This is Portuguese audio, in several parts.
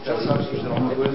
sabes fazer alguma coisa?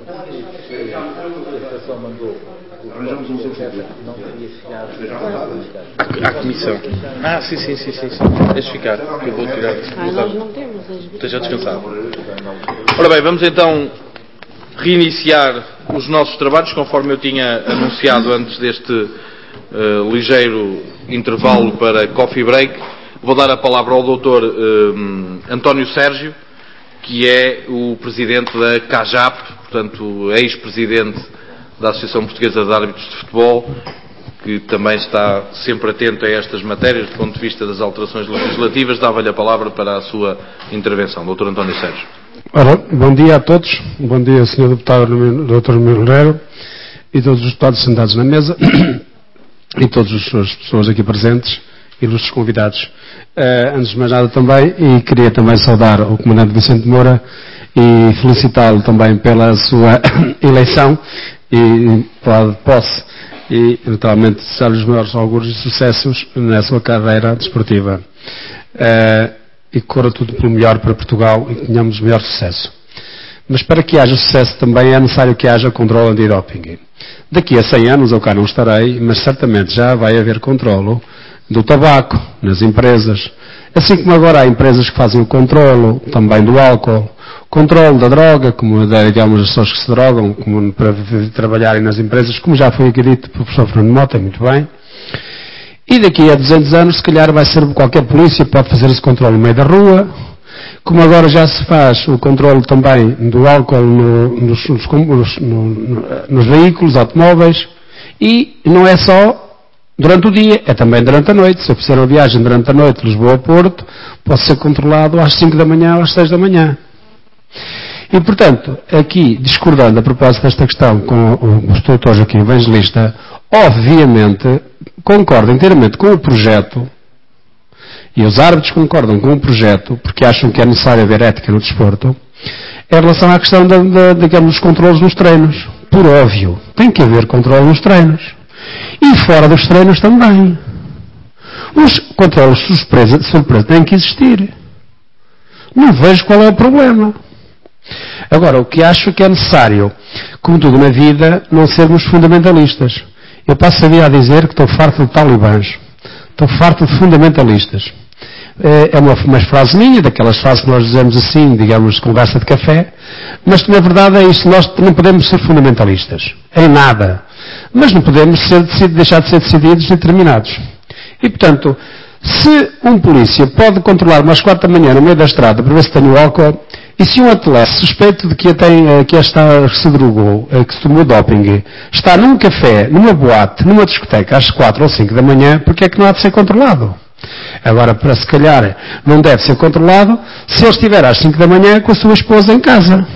A Federação mandou. Arranjamos um substituto. Não queria chegar à comissão. Sim. Deixa ficar, que eu vou tirar. Nós não temos. Esteja descansado. Ora bem, vamos então reiniciar os nossos trabalhos, conforme eu tinha anunciado antes deste ligeiro intervalo para coffee break. Vou dar a palavra ao Dr. António Sérgio, que é o presidente da CAJAP, portanto, ex-presidente da Associação Portuguesa de Árbitros de Futebol, que também está sempre atento a estas matérias do ponto de vista das alterações legislativas. Dava-lhe a palavra para a sua intervenção. Dr. António Sérgio. Ora, bom dia a todos. Bom dia, Sr. Deputado Dr. Loureiro e todos os deputados sentados na mesa e todas as pessoas aqui presentes e os convidados. Antes de mais nada também, e queria também saudar o Comandante Vicente Moura e felicitá-lo também pela sua eleição e pela posse e, naturalmente, desejar-lhe os maiores augúrios e sucessos na sua carreira desportiva. E que corra tudo pelo melhor para Portugal e que tenhamos o melhor sucesso. Mas para que haja sucesso também é necessário que haja controle antidoping. Daqui a 100 anos eu cá não estarei, mas certamente já vai haver controle do tabaco nas empresas, assim como agora há empresas que fazem o controle também do álcool, controle da droga, como digamos as pessoas que se drogam, como para trabalharem nas empresas, como já foi aqui dito pelo professor Fernando Mota, muito bem. E daqui a 200 anos, se calhar vai ser qualquer polícia, pode fazer esse controle no meio da rua, como agora já se faz o controle também do álcool nos veículos, automóveis, e não é só durante o dia, é também durante a noite. Se eu fizer uma viagem durante a noite, Lisboa-Porto, posso ser controlado às 5 da manhã ou às 6 da manhã. E, portanto, aqui, discordando a propósito desta questão com o Dr. Joaquim Evangelista, obviamente, concordo inteiramente com o projeto, e os árbitros concordam com o projeto, porque acham que é necessário haver ética no desporto, em relação à questão digamos, dos controles nos treinos. Por óbvio, tem que haver controle nos treinos. E fora dos treinos também. Os controles de surpresa têm que existir. Não vejo qual é o problema. Agora, o que acho que é necessário, como tudo na vida, não sermos fundamentalistas. Eu passo a dia a dizer que estou farto de talibãs. Estou farto de fundamentalistas. É uma frase minha, daquelas frases que nós dizemos assim, digamos, conversa de café, mas que na verdade é isso. Nós não podemos ser fundamentalistas. Em nada. Mas não podemos deixar de ser decididos e determinados. E, portanto, se um polícia pode controlar umas 4 da manhã no meio da estrada para ver se tem o álcool, e se um atleta suspeito de que se drogou, que se tomou doping, está num café, numa boate, numa discoteca às 4 ou 5 da manhã, porque é que não há de ser controlado? Agora, para se calhar, não deve ser controlado se ele estiver às 5 da manhã com a sua esposa em casa.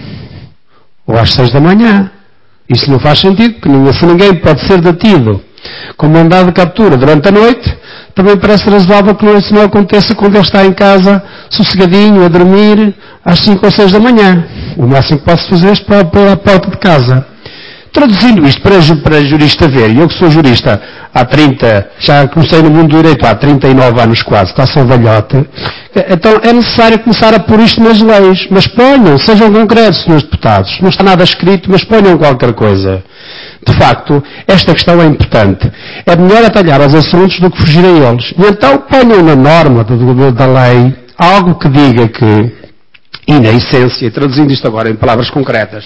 Ou às 6 da manhã. Isso não faz sentido, porque se ninguém pode ser detido com mandado de captura durante a noite, também parece razoável que isso não aconteça quando ele está em casa, sossegadinho, a dormir, às 5 ou 6 da manhã. O máximo que posso fazer é pela porta de casa. Traduzindo isto para jurista ver, e eu que sou jurista há 30, já comecei no mundo do direito há 39 anos quase, está a ser velhote, então é necessário começar a pôr isto nas leis, mas ponham, sejam concretos, senhores deputados, não está nada escrito, mas ponham qualquer coisa. De facto, esta questão é importante. É melhor atalhar aos assuntos do que fugir a eles. E então ponham na norma da lei algo que diga que, e na essência, traduzindo isto agora em palavras concretas,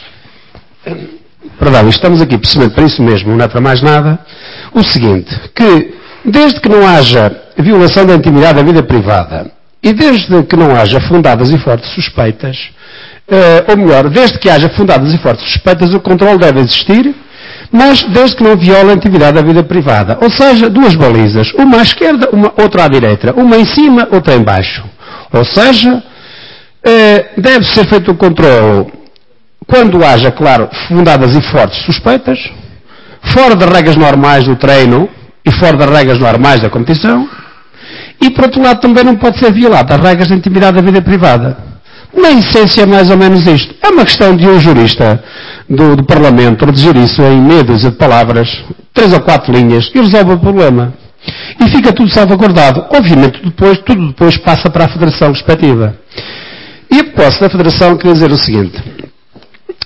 perdão, estamos aqui precisamente para isso mesmo, não é para mais nada, o seguinte, que desde que não haja violação da intimidade da vida privada e desde que não haja fundadas e fortes suspeitas, ou melhor, desde que haja fundadas e fortes suspeitas, o controle deve existir, mas desde que não viola a intimidade da vida privada. Ou seja, 2 balizas, uma à esquerda, outra à direita, uma em cima, outra em baixo. Ou seja, deve ser feito o controle quando haja, claro, fundadas e fortes suspeitas, fora das regras normais do treino e fora das regras normais da competição, e por outro lado também não pode ser violada as regras de intimidade da vida privada. Na essência é mais ou menos isto. É uma questão de um jurista do Parlamento redigir isso em meia dúzia de palavras, 3 ou 4 linhas, e resolve o problema. E fica tudo salvaguardado. Obviamente tudo depois passa para a Federação respectiva. E a propósito da Federação, queria dizer o seguinte.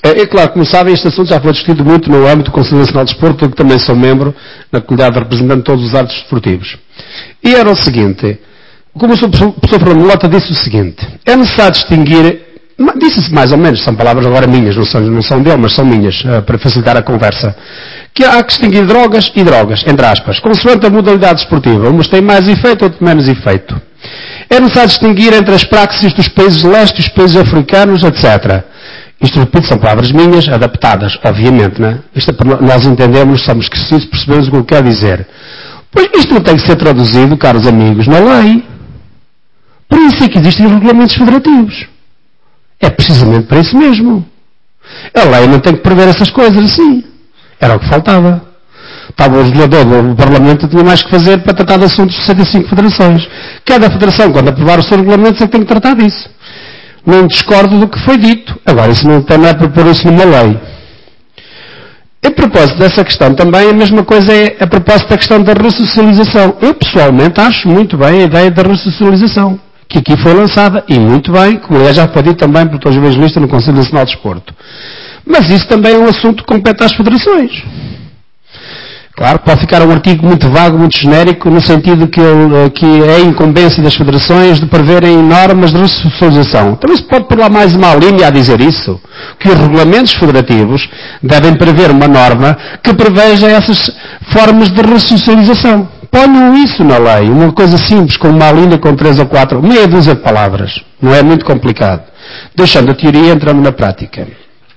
É claro, como sabem, este assunto já foi discutido muito no âmbito do Conselho Nacional de Desporto, do que também sou membro, na qualidade de representante de todos os árbitros desportivos. E era o seguinte, como o professor Fernando Lota disse o seguinte, é necessário distinguir, disse-se mais ou menos, são palavras agora minhas, não são dele, mas são minhas, para facilitar a conversa, que há que distinguir drogas e drogas, entre aspas, consoante a modalidade desportiva, umas têm mais efeito, outras menos efeito. É necessário distinguir entre as praxis dos países leste e os países africanos, etc. Isto, repito, são palavras minhas, adaptadas, obviamente, não é? Isto é para nós entendemos, somos crescidos, percebemos o que eu quero dizer. Pois isto não tem que ser traduzido, caros amigos, na lei. Por isso é que existem os regulamentos federativos. É precisamente para isso mesmo. A lei não tem que prever essas coisas assim. Era o que faltava. Estava o legislador do Parlamento tinha mais que fazer para tratar de assuntos de 65 federações. Cada federação, quando aprovar os seus regulamentos, é que tem que tratar disso. Não discordo do que foi dito. Agora, isso não tem nada para pôr isso numa lei. A propósito dessa questão também, a mesma coisa é a propósito da questão da ressocialização. Eu, pessoalmente, acho muito bem a ideia da ressocialização, que aqui foi lançada, e muito bem, como já foi dito também por todos os evangelistas no Conselho Nacional de Desporto. Mas isso também é um assunto que compete às federações. Claro, pode ficar um artigo muito vago, muito genérico, no sentido que é incumbência das federações de preverem normas de ressocialização. Também se pode pôr lá mais uma linha a dizer isso, que os regulamentos federativos devem prever uma norma que preveja essas formas de ressocialização. Ponham isso na lei, uma coisa simples, com uma linha com 3 ou 4, meia dúzia de palavras. Não é muito complicado. Deixando a teoria, entrando na prática.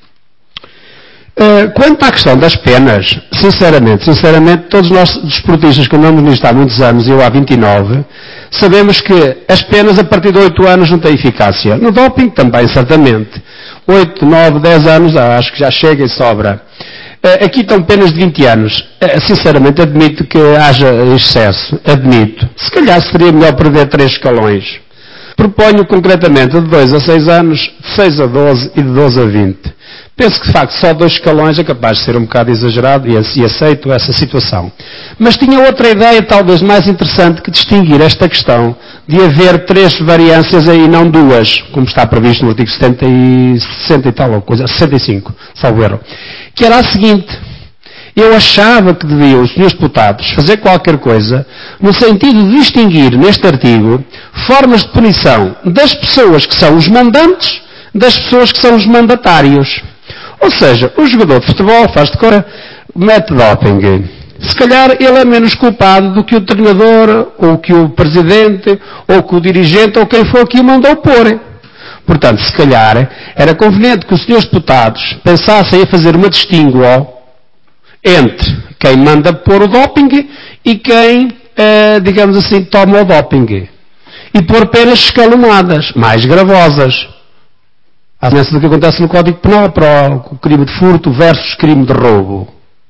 Quanto à questão das penas, sinceramente, todos nós desportistas que andamos nisto há muitos anos, eu há 29, sabemos que as penas a partir de 8 anos não têm eficácia. No doping também, certamente. 8, 9, 10 anos, acho que já chega e sobra. Aqui estão penas de 20 anos. Sinceramente, admito que haja excesso. Admito. Se calhar seria melhor perder 3 escalões. Proponho concretamente de 2 a 6 anos, de 6 a 12 e de 12 a 20. Penso que, de facto, só 2 escalões é capaz de ser um bocado exagerado e aceito essa situação. Mas tinha outra ideia, talvez mais interessante, que distinguir esta questão de haver 3 variâncias e não 2, como está previsto no artigo 60 e tal, ou coisa, 65, salvo erro. Que era a seguinte: eu achava que deviam os senhores deputados fazer qualquer coisa no sentido de distinguir, neste artigo, formas de punição das pessoas que são os mandantes das pessoas que são os mandatários. Ou seja, o jogador de futebol faz de cor, mete doping. Se calhar ele é menos culpado do que o treinador, ou que o presidente, ou que o dirigente, ou quem for que o mandou pôr. Portanto, se calhar, era conveniente que os senhores deputados pensassem em fazer uma distinção entre quem manda pôr o doping e quem, digamos assim, toma o doping. E pôr penas escalonadas, mais gravosas. A semelhança do que acontece no Código Penal para o crime de furto versus crime de roubo.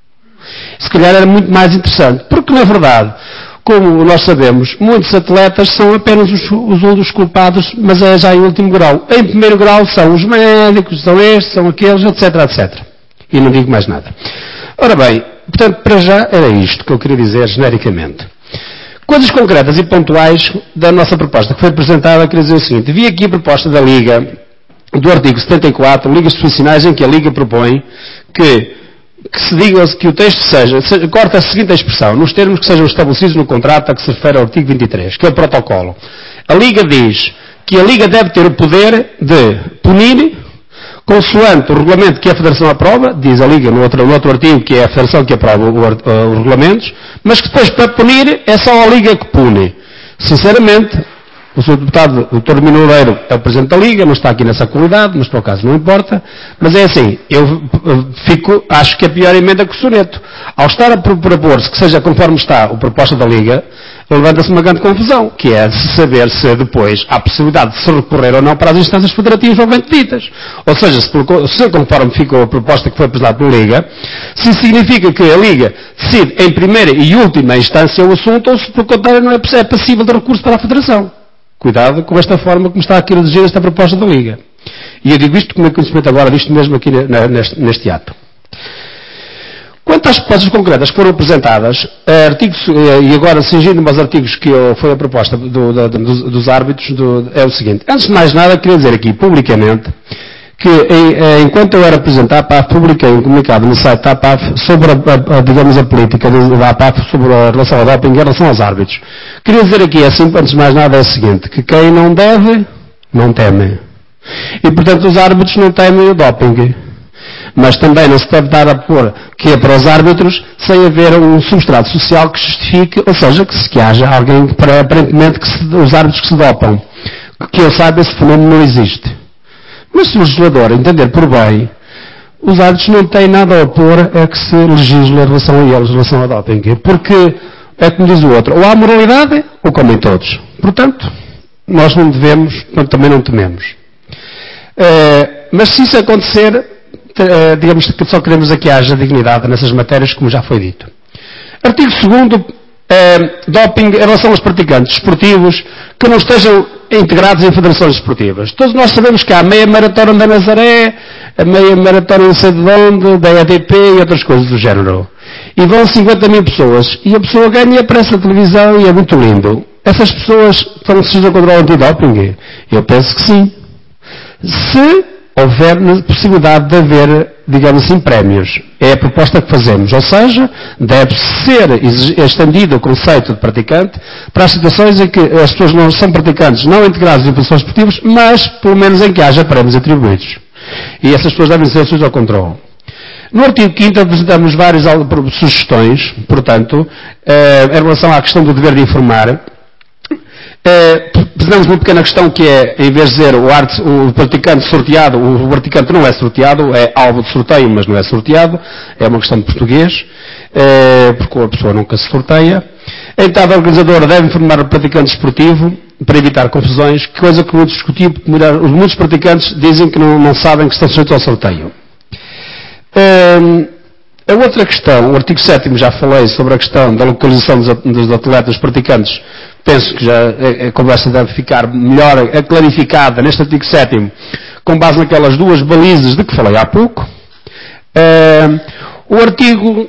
Se calhar era muito mais interessante, porque na verdade, como nós sabemos, muitos atletas são apenas os culpados, mas é já em último grau. Em primeiro grau são os médicos, são estes, são aqueles, etc, etc. E não digo mais nada. Ora bem, portanto, para já era isto que eu queria dizer genericamente. Coisas concretas e pontuais da nossa proposta que foi apresentada, queria dizer o seguinte: vi aqui a proposta da Liga, do artigo 74, ligas profissionais, em que a Liga propõe que se diga que o texto corta a seguinte expressão, nos termos que sejam estabelecidos no contrato a que se refere ao artigo 23, que é o protocolo. A Liga diz que a Liga deve ter o poder de punir, consoante o regulamento que a Federação aprova, diz a Liga no outro artigo que é a Federação que aprova os regulamentos, mas que depois para punir é só a Liga que pune. Sinceramente, o Sr. Deputado, o Dr. Minuleiro, é o Presidente da Liga, não está aqui nessa qualidade, mas por acaso não importa. Mas é assim, eu acho que é a pior emenda que o soneto. Ao estar a propor-se que seja conforme está a proposta da Liga, levanta-se uma grande confusão, que é saber se depois há possibilidade de se recorrer ou não para as instâncias federativas novamente ditas. Ou seja, se conforme ficou a proposta que foi apresentada pela Liga, se significa que a Liga decide em primeira e última instância o assunto, ou se por contrário não é passível de recurso para a Federação. Cuidado com esta forma como está aqui a reduzir esta proposta da Liga. E eu digo isto como é conhecimento agora disto mesmo aqui neste ato. Quanto às propostas concretas que foram apresentadas, e agora cingindo-me aos artigos que foi a proposta dos árbitros, é o seguinte. Antes de mais nada, queria dizer aqui publicamente que enquanto eu era presidente da APAF, publiquei um comunicado no site da APAF sobre digamos, a política da APAF sobre a relação ao doping e a relação aos árbitros. Queria dizer aqui, assim, antes de mais nada, é o seguinte, que quem não deve, não teme. E, portanto, os árbitros não temem o doping. Mas também não se deve dar a pôr que é para os árbitros sem haver um substrato social que justifique, ou seja, que haja alguém que, aparentemente, os árbitros que se dopam. Que eu saiba, esse fenómeno não existe. Mas se o legislador entender por bem, os árbitros não têm nada a opor a que se legisle em relação a eles, em relação ao doping. Porque, é como diz o outro, ou há moralidade, ou comem todos. Portanto, nós não devemos, portanto, também não tememos. Mas se isso acontecer, digamos que só queremos que haja dignidade nessas matérias, como já foi dito. Artigo 2º, doping em relação aos praticantes esportivos que não estejam integrados em federações esportivas. Todos nós sabemos que há a meia maratona da Nazaré, a meia maratona não sei de onde, da EDP e outras coisas do género. E vão 50 mil pessoas. E a pessoa ganha e aparece na televisão e é muito lindo. Essas pessoas estão sujeitas ao controle antidoping? Eu penso que sim. Se houver possibilidade de haver, digamos assim, prémios. É a proposta que fazemos. Ou seja, deve ser estendido o conceito de praticante para as situações em que as pessoas não são praticantes, não integradas em posições esportivas, mas pelo menos em que haja prémios atribuídos. E essas pessoas devem ser sujeitas ao controle. No artigo 5º apresentamos várias sugestões, portanto, em relação à questão do dever de informar. Apresentamos uma pequena questão que é, em vez de dizer o praticante sorteado, o praticante não é sorteado, é alvo de sorteio, mas não é sorteado, é uma questão de português, porque a pessoa nunca se sorteia. A entidade organizadora deve informar o praticante esportivo para evitar confusões, coisa que muitos discutimos, muitos praticantes dizem que não sabem que estão sujeitos ao sorteio. A outra questão, o artigo 7º, já falei sobre a questão da localização dos atletas praticantes. Penso que já a conversa deve ficar melhor clarificada neste artigo 7º, com base naquelas duas balizas de que falei há pouco. O artigo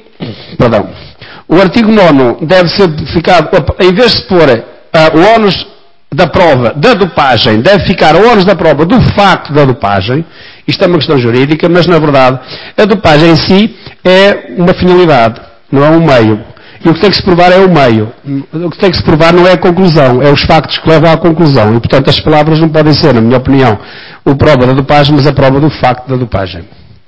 9º deve ser ficado, em vez de pôr o ónus da prova da dopagem, deve ficar o ónus da prova do facto da dopagem. Isto é uma questão jurídica, mas na verdade a dopagem em si é uma finalidade, não é um meio. E o que tem que se provar é o meio. O que tem que se provar não é a conclusão, é os factos que levam à conclusão. E, portanto, as palavras não podem ser, na minha opinião, a prova da dopagem, mas a prova do facto da dopagem.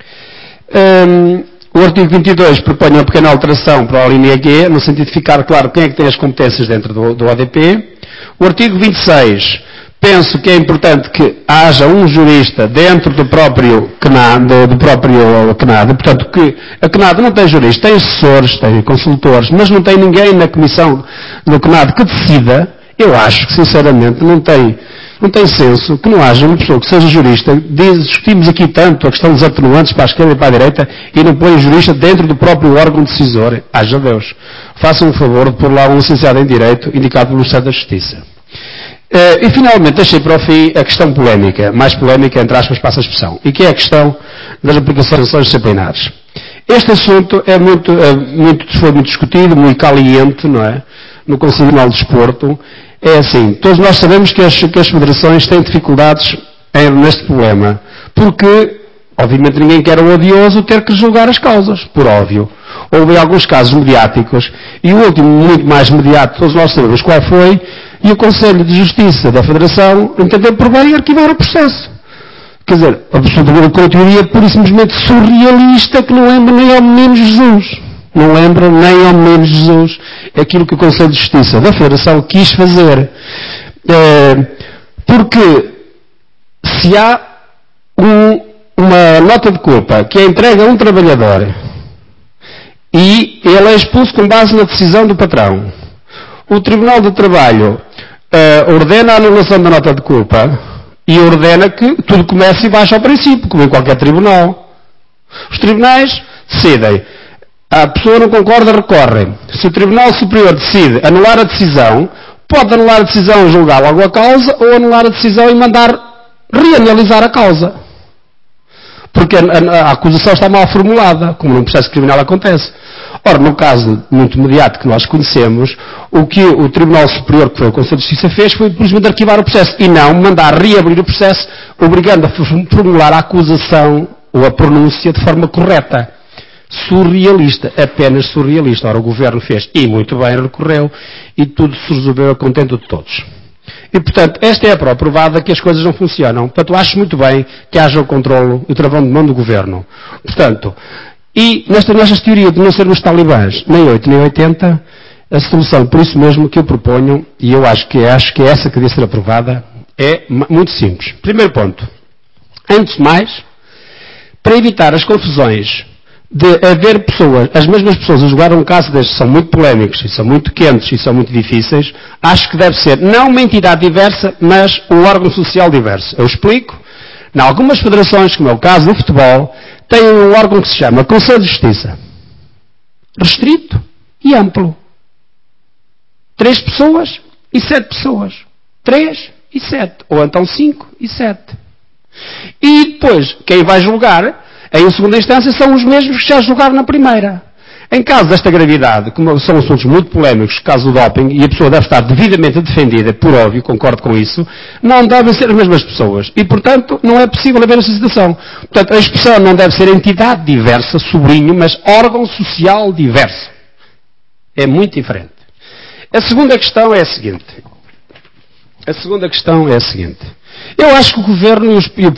O artigo 22 propõe uma pequena alteração para a linha G, no sentido de ficar claro quem é que tem as competências dentro do ODP. O artigo 26, penso que é importante que haja um jurista dentro do próprio CNAD, portanto que a CNAD não tem jurista, tem assessores, tem consultores, mas não tem ninguém na comissão do CNAD que decida. Eu acho que sinceramente não tem senso que não haja uma pessoa que seja jurista. Discutimos aqui tanto a questão dos atenuantes para a esquerda e para a direita e não põe o jurista dentro do próprio órgão decisor. Haja Deus. Façam o favor de pôr lá um licenciado em Direito indicado pelo Ministério da Justiça. E finalmente deixei para o fim a questão polémica, mais polémica entre aspas, passa a expressão, e que é a questão das aplicações de sanções disciplinares. Este assunto foi muito discutido, muito caliente, não é? No Conselho Nacional de Desporto. É assim, todos nós sabemos que as federações têm dificuldades neste problema, porque, obviamente, ninguém quer o odioso ter que julgar as causas, por óbvio. Houve alguns casos mediáticos, e o último, muito mais mediático, todos nós sabemos qual foi, e o Conselho de Justiça da Federação entendeu por bem arquivar o processo. Quer dizer, absolutamente com a teoria pura e simplesmente surrealista que não lembra nem ao menino Jesus. Não lembra nem ao menino Jesus aquilo que o Conselho de Justiça da Federação quis fazer. Porque se há uma nota de culpa que é entregue a um trabalhador e ele é expulso com base na decisão do patrão, o Tribunal do Trabalho ordena a anulação da nota de culpa e ordena que tudo comece e baixe ao princípio, como em qualquer tribunal. Os tribunais decidem. A pessoa não concorda, recorre. Se o Tribunal Superior decide anular a decisão, pode anular a decisão e julgar logo a causa, ou anular a decisão e mandar reanalisar a causa. Porque a acusação está mal formulada, como num processo criminal acontece. Ora, no caso muito imediato que nós conhecemos, o que o Tribunal Superior, que foi o Conselho de Justiça, fez foi simplesmente arquivar o processo e não mandar reabrir o processo, obrigando a formular a acusação ou a pronúncia de forma correta. Surrealista, apenas surrealista. Ora, o Governo fez, e muito bem, recorreu, e tudo se resolveu a contento de todos. E, portanto, esta é a prova provada que as coisas não funcionam. Portanto, acho muito bem que haja o controlo e o travão de mão do Governo. Portanto, e nestas teorias de não sermos talibãs, nem 8 nem 80, a solução, por isso mesmo que eu proponho, e eu acho que essa que devia ser aprovada, é muito simples. Primeiro ponto. Antes de mais, para evitar as confusões de haver pessoas, as mesmas pessoas a jogar um caso destes são muito polémicos, e são muito quentes, e são muito difíceis, acho que deve ser não uma entidade diversa, mas um órgão social diverso. Eu explico. Em algumas federações, como é o caso do futebol, tem um órgão que se chama Conselho de Justiça. Restrito e amplo. 3 pessoas e 7 pessoas. 3 e 7. Ou então 5 e 7. E depois, quem vai julgar, em segunda instância, são os mesmos que já julgaram na primeira. Em caso desta gravidade, como são assuntos muito polémicos, caso do doping, e a pessoa deve estar devidamente defendida, por óbvio, concordo com isso, não devem ser as mesmas pessoas. E, portanto, não é possível haver essa situação. Portanto, a expressão não deve ser entidade diversa, sobrinho, mas órgão social diverso. É muito diferente. A segunda questão é a seguinte. Eu acho que o Governo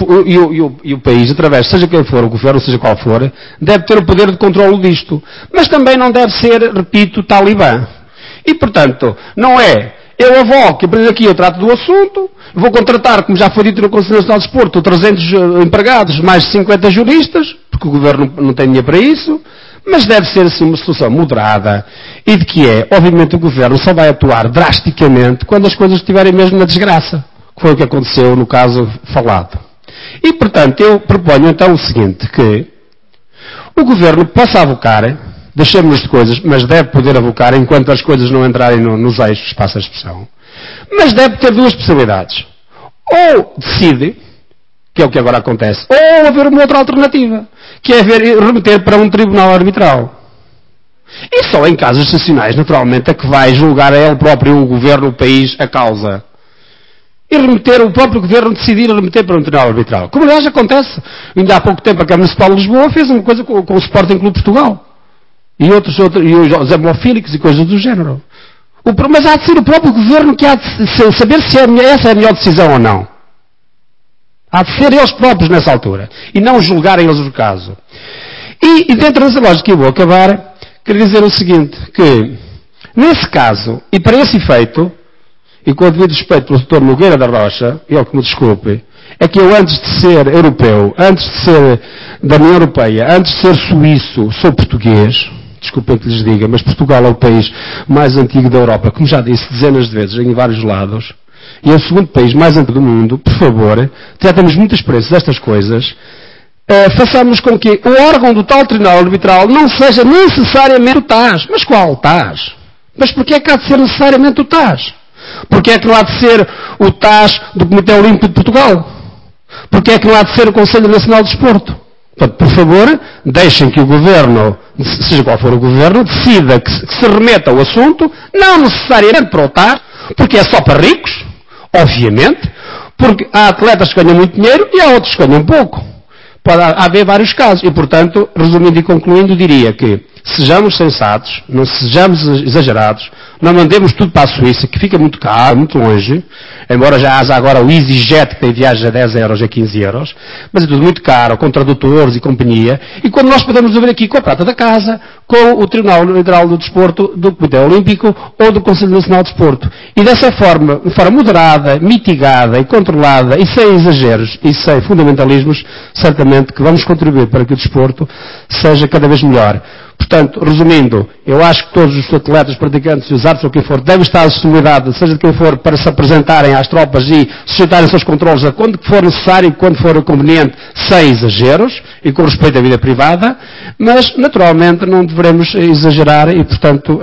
e o país, através, seja quem for o Governo, seja qual for, deve ter o poder de controle disto. Mas também não deve ser, repito, talibã. E, portanto, não é eu avoco, a partir daqui eu trato do assunto, vou contratar, como já foi dito no Conselho Nacional de Desporto, 300 empregados, mais de 50 juristas, porque o Governo não tem dinheiro para isso, mas deve ser assim uma solução moderada e de que obviamente o Governo só vai atuar drasticamente quando as coisas estiverem mesmo na desgraça, que foi o que aconteceu no caso falado. E, portanto, eu proponho então o seguinte, que o Governo possa avocar, deixemos de coisas, mas deve poder avocar enquanto as coisas não entrarem nos eixos, passa a expressão, mas deve ter 2 possibilidades. Ou decide, que é o que agora acontece, ou haver uma outra alternativa, que é remeter para um tribunal arbitral. E só em casos excepcionais, naturalmente, é que vai julgar a ele próprio, o Governo, o país, a causa. E remeter, o próprio Governo decidir remeter para um tribunal arbitral. Como aliás acontece, ainda há pouco tempo a Câmara Municipal de Lisboa fez uma coisa com o Sporting Clube Portugal. E os hemofílicos e coisas do género. Mas há de ser o próprio Governo que há de saber se essa é a melhor decisão ou não. Há de ser eles próprios nessa altura. E não julgarem eles o caso. E dentro dessa lógica que eu vou acabar, quero dizer o seguinte, que nesse caso, e para esse efeito, e com o devido respeito pelo Dr. Nogueira da Rocha, ele que me desculpe, é que eu antes de ser europeu, antes de ser da União Europeia, antes de ser suíço, sou português, desculpem que lhes diga, mas Portugal é o país mais antigo da Europa, como já disse dezenas de vezes, em vários lados, e é o segundo país mais antigo do mundo, por favor, já temos muita experiência destas coisas, façamos com que o órgão do tal tribunal arbitral não seja necessariamente o TAS. Mas qual TAS? Mas porquê é que há de ser necessariamente o TAS? Porquê é que não há de ser o TAS do Comitê Olímpico de Portugal? Porquê é que não há de ser o Conselho Nacional de Desporto? Portanto, por favor, deixem que o Governo, seja qual for o Governo, decida que se remeta ao assunto, não necessariamente para o TAS, porque é só para ricos, obviamente, porque há atletas que ganham muito dinheiro e há outros que ganham pouco. Pode haver vários casos. E, portanto, resumindo e concluindo, diria que sejamos sensatos, não sejamos exagerados, não mandemos tudo para a Suíça, que fica muito caro, muito longe, embora já haja agora o EasyJet, que tem viagens a 10 euros, a 15 euros, mas é tudo muito caro, com tradutores e companhia, e quando nós podemos ver aqui com a prata da casa, com o Tribunal Federal do Desporto, do Comitê Olímpico ou do Conselho Nacional de Desporto. E dessa forma, de forma moderada, mitigada e controlada, e sem exageros e sem fundamentalismos, certamente que vamos contribuir para que o desporto seja cada vez melhor. Portanto, resumindo, eu acho que todos os atletas, praticantes e os árbitros ou quem for, devem estar à disponibilidade, seja de quem for, para se apresentarem às tropas e sujeitarem os seus controles a quando for necessário e quando for conveniente, sem exageros e com respeito à vida privada, mas, naturalmente, não devemos exagerar e, portanto,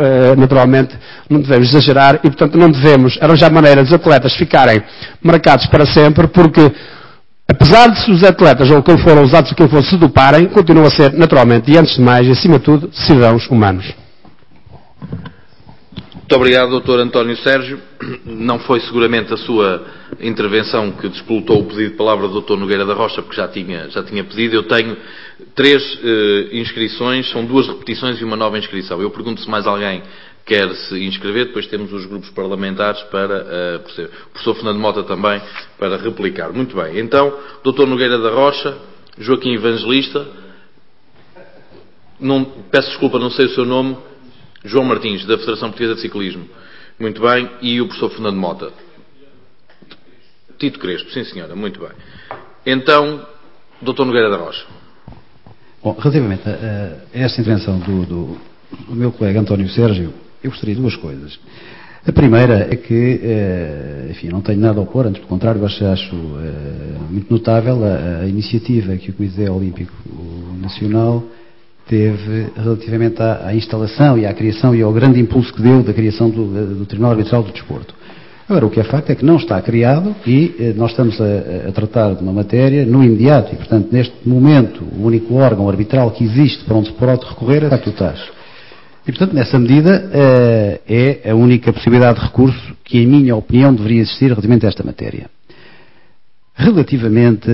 não devemos arranjar maneira dos atletas ficarem marcados para sempre, porque Apesar de se os atletas ou quem foram usados ou quem for se doparem, continuam a ser, naturalmente, e antes de mais, e acima de tudo, cidadãos humanos. Muito obrigado, Dr. António Sérgio. Não foi seguramente a sua intervenção que despolutou o pedido de palavra do Dr. Nogueira da Rocha, porque já tinha pedido. Eu tenho 3 inscrições, são 2 repetições e uma nova inscrição. Eu pergunto se mais alguém quer se inscrever, depois temos os grupos parlamentares para, o professor Fernando Mota também, para replicar. Muito bem. Então, Dr. Nogueira da Rocha, Joaquim Evangelista, peço desculpa, não sei o seu nome, João Martins, da Federação Portuguesa de Ciclismo. Muito bem. E o professor Fernando Mota. Tito Crespo, sim senhora, muito bem. Então, Dr. Nogueira da Rocha. Bom, relativamente a esta intervenção do meu colega António Sérgio, eu gostaria de 2 coisas. A primeira é que, enfim, não tenho nada a opor, antes pelo contrário, acho muito notável a iniciativa que o Comitê Olímpico Nacional teve relativamente à instalação e à criação e ao grande impulso que deu da criação do Tribunal Arbitral do Desporto. Agora, o que é facto é que não está criado e nós estamos a tratar de uma matéria no imediato e, portanto, neste momento, o único órgão arbitral que existe para onde se pode recorrer é o TAS. E, portanto, nessa medida, é a única possibilidade de recurso que, em minha opinião, deveria existir relativamente a esta matéria. Relativamente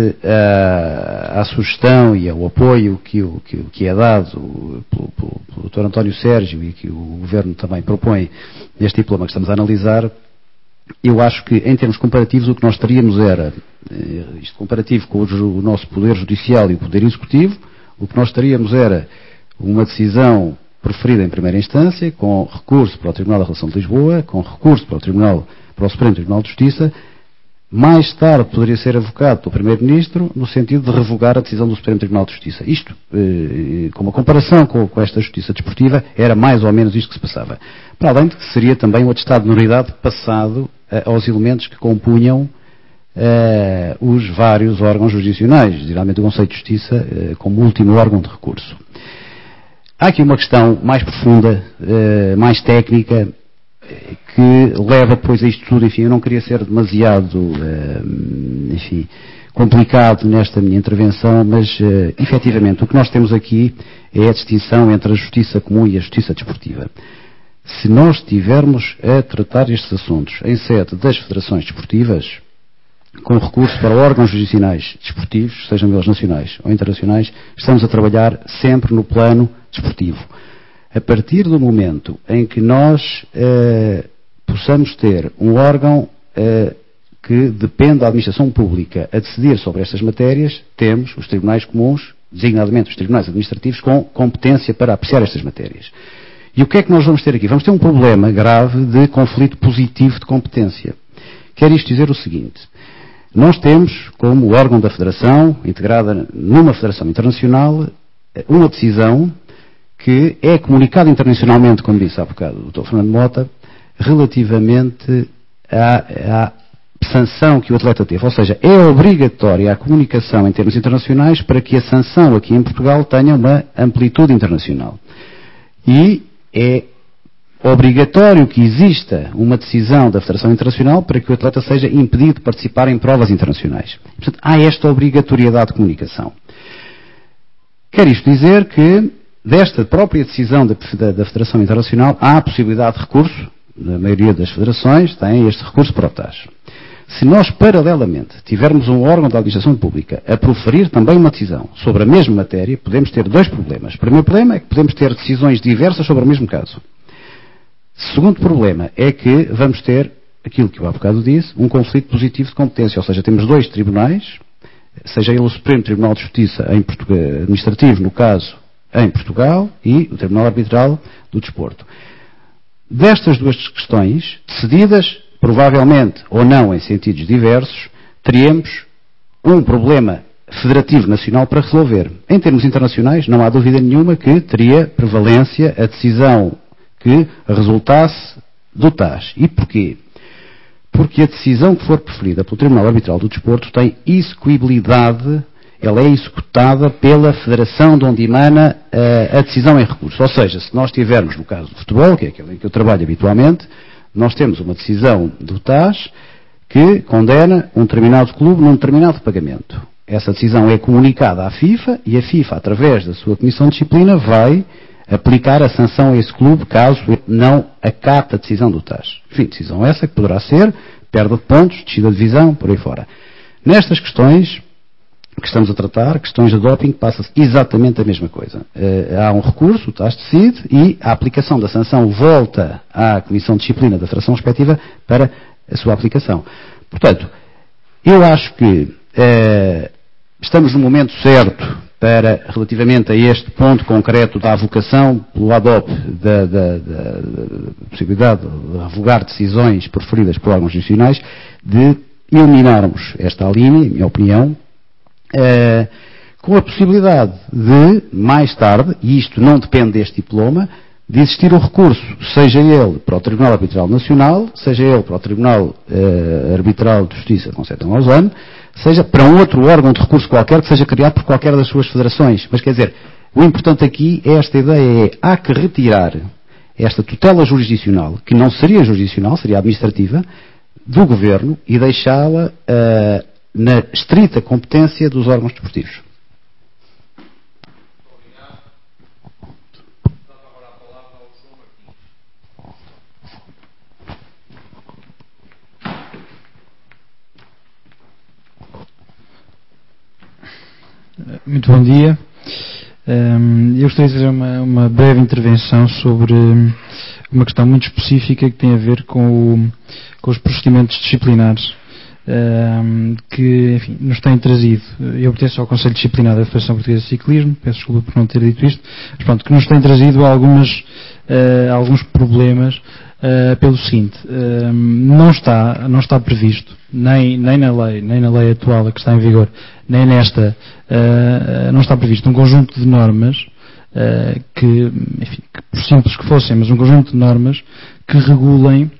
à sugestão e ao apoio que é dado pelo Dr. António Sérgio e que o Governo também propõe neste diploma que estamos a analisar, eu acho que, em termos comparativos, o que nós teríamos era, isto comparativo com o nosso Poder Judicial e o Poder Executivo, o que nós teríamos era uma decisão preferida em primeira instância, com recurso para o Tribunal da Relação de Lisboa, com recurso para o Supremo Tribunal de Justiça. Mais tarde poderia ser avocado pelo Primeiro-Ministro no sentido de revogar a decisão do Supremo Tribunal de Justiça. Isto, com uma comparação com esta justiça desportiva, era mais ou menos isto que se passava. Para além de que seria também um atestado de minoridade passado aos elementos que compunham os vários órgãos jurisdicionais, geralmente o Conselho de Justiça como último órgão de recurso. Há aqui uma questão mais profunda, mais técnica, que leva depois a isto tudo. Enfim, eu não queria ser demasiado, enfim, complicado nesta minha intervenção, mas, efetivamente, o que nós temos aqui é a distinção entre a justiça comum e a justiça desportiva. Se nós estivermos a tratar estes assuntos em sede das federações desportivas, com recurso para órgãos jurisdicionais desportivos, sejam eles nacionais ou internacionais, estamos a trabalhar sempre no plano desportivo. A partir do momento em que nós possamos ter um órgão que depende da administração pública a decidir sobre estas matérias, temos os tribunais comuns, designadamente os tribunais administrativos, com competência para apreciar estas matérias. E o que é que nós vamos ter aqui? Vamos ter um problema grave de conflito positivo de competência. Quer isto dizer o seguinte: nós temos, como órgão da Federação, integrada numa Federação Internacional, uma decisão que é comunicada internacionalmente, como disse há bocado o Dr. Fernando Mota, relativamente à sanção que o atleta teve. Ou seja, é obrigatória a comunicação em termos internacionais para que a sanção aqui em Portugal tenha uma amplitude internacional. E é obrigatório que exista uma decisão da Federação Internacional para que o atleta seja impedido de participar em provas internacionais. Portanto, há esta obrigatoriedade de comunicação. Quer isto dizer que, desta própria decisão da Federação Internacional, há a possibilidade de recurso, a maioria das federações tem este recurso para o TAS. Se nós, paralelamente, tivermos um órgão da administração pública a proferir também uma decisão sobre a mesma matéria, podemos ter 2 problemas. O primeiro problema é que podemos ter decisões diversas sobre o mesmo caso. O segundo problema é que vamos ter, aquilo que eu há bocado disse, um conflito positivo de competência. Ou seja, temos 2 tribunais, seja ele o Supremo Tribunal de Justiça administrativo, no caso, em Portugal, e o Tribunal Arbitral do Desporto. Destas 2 questões, decididas, provavelmente ou não em sentidos diversos, teríamos um problema federativo nacional para resolver. Em termos internacionais, não há dúvida nenhuma que teria prevalência a decisão que resultasse do TAS. E porquê? Porque a decisão que for preferida pelo Tribunal Arbitral do Desporto tem execuibilidade, ela é executada pela federação de onde emana a decisão em recurso. Ou seja, se nós tivermos, no caso do futebol, que é aquele em que eu trabalho habitualmente, nós temos uma decisão do TAS que condena um determinado clube num determinado pagamento. Essa decisão é comunicada à FIFA e a FIFA, através da sua Comissão de Disciplina, vai aplicar a sanção a esse clube caso não acate a decisão do TAS. Enfim, decisão essa que poderá ser perda de pontos, descida de divisão, por aí fora. Nestas questões que estamos a tratar, questões de doping, passa-se exatamente a mesma coisa. Há um recurso, o TAS decide, e a aplicação da sanção volta à Comissão de Disciplina da Federação respectiva para a sua aplicação. Portanto, eu acho que estamos no momento certo para, relativamente a este ponto concreto da avocação pelo ADOP da possibilidade de revogar decisões proferidas por órgãos jurisdicionais, de eliminarmos esta linha, em minha opinião, com a possibilidade de, mais tarde, e isto não depende deste diploma, de existir o recurso, seja ele para o Tribunal Arbitral Nacional, seja ele para o Tribunal Arbitral de Justiça, com sede em Lausanne, seja para um outro órgão de recurso qualquer que seja criado por qualquer das suas federações. Mas quer dizer, o importante aqui é esta ideia, há que retirar esta tutela jurisdicional, que não seria jurisdicional, seria administrativa, do Governo e deixá-la na estrita competência dos órgãos desportivos. Muito bom dia. Eu gostaria de fazer uma breve intervenção sobre uma questão muito específica que tem a ver com os procedimentos disciplinares que, enfim, nos têm trazido. Eu pertenço ao Conselho Disciplinar da Federação Portuguesa de Ciclismo, peço desculpa por não ter dito isto, mas pronto, que nos tem trazido alguns problemas pelo seguinte, não está previsto, nem na lei atual, a que está em vigor, nem nesta, não está previsto um conjunto de normas que, enfim, que por simples que fossem, mas um conjunto de normas que regulem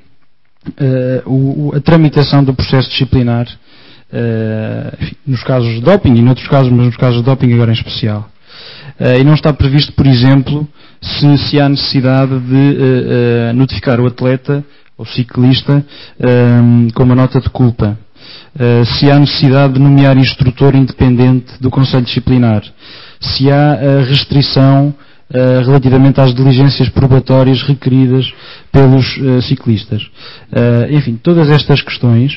a tramitação do processo disciplinar, enfim, nos casos de doping e noutros casos, mas nos casos de doping agora em especial. E não está previsto, por exemplo, se há necessidade de notificar o atleta ou ciclista com uma nota de culpa, se há necessidade de nomear instrutor independente do Conselho Disciplinar, se há restrição relativamente às diligências probatórias requeridas pelos ciclistas. Enfim, todas estas questões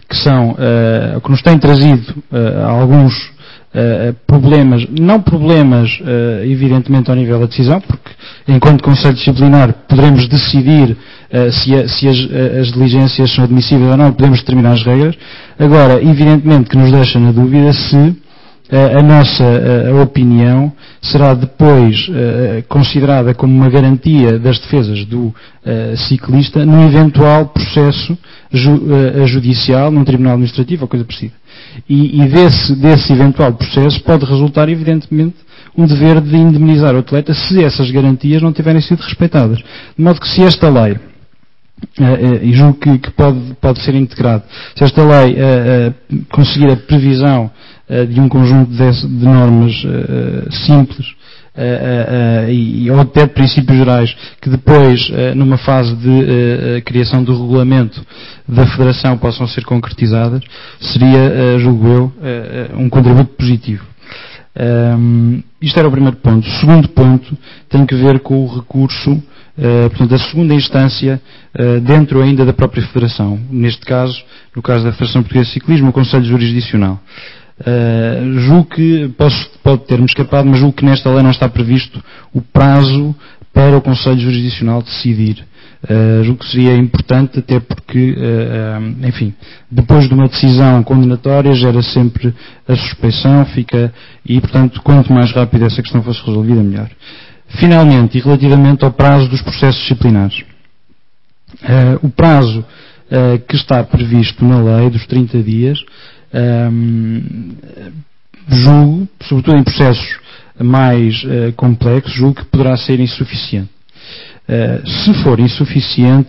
que nos têm trazido alguns problemas, não problemas evidentemente ao nível da decisão, porque enquanto Conselho Disciplinar poderemos decidir se as diligências são admissíveis ou não, podemos determinar as regras. Agora, evidentemente que nos deixa na dúvida se a nossa opinião será depois considerada como uma garantia das defesas do ciclista num eventual processo judicial, num tribunal administrativo ou coisa parecida. E desse eventual processo pode resultar, evidentemente, um dever de indemnizar o atleta se essas garantias não tiverem sido respeitadas. De modo que se esta lei, e julgo que pode ser integrado, se esta lei conseguir a previsão de um conjunto de normas simples ou até de princípios gerais que depois, numa fase de criação do regulamento da Federação, possam ser concretizadas, seria, julgo eu, um contributo positivo. Isto era o primeiro ponto. O segundo ponto tem que ver com o recurso, portanto, a segunda instância dentro ainda da própria Federação. Neste caso, no caso da Federação Portuguesa de Ciclismo, o Conselho Jurisdicional. Julgo que, pode ter-me escapado, mas julgo que nesta lei não está previsto o prazo para o Conselho Jurisdicional decidir. Julgo que seria importante, até porque, enfim, depois de uma decisão condenatória gera sempre a suspeição, e, portanto, quanto mais rápido essa questão fosse resolvida, melhor. Finalmente, e relativamente ao prazo dos processos disciplinares. O prazo que está previsto na lei dos 30 dias, julgo, sobretudo em processos mais complexos, julgo que poderá ser insuficiente. Se for insuficiente,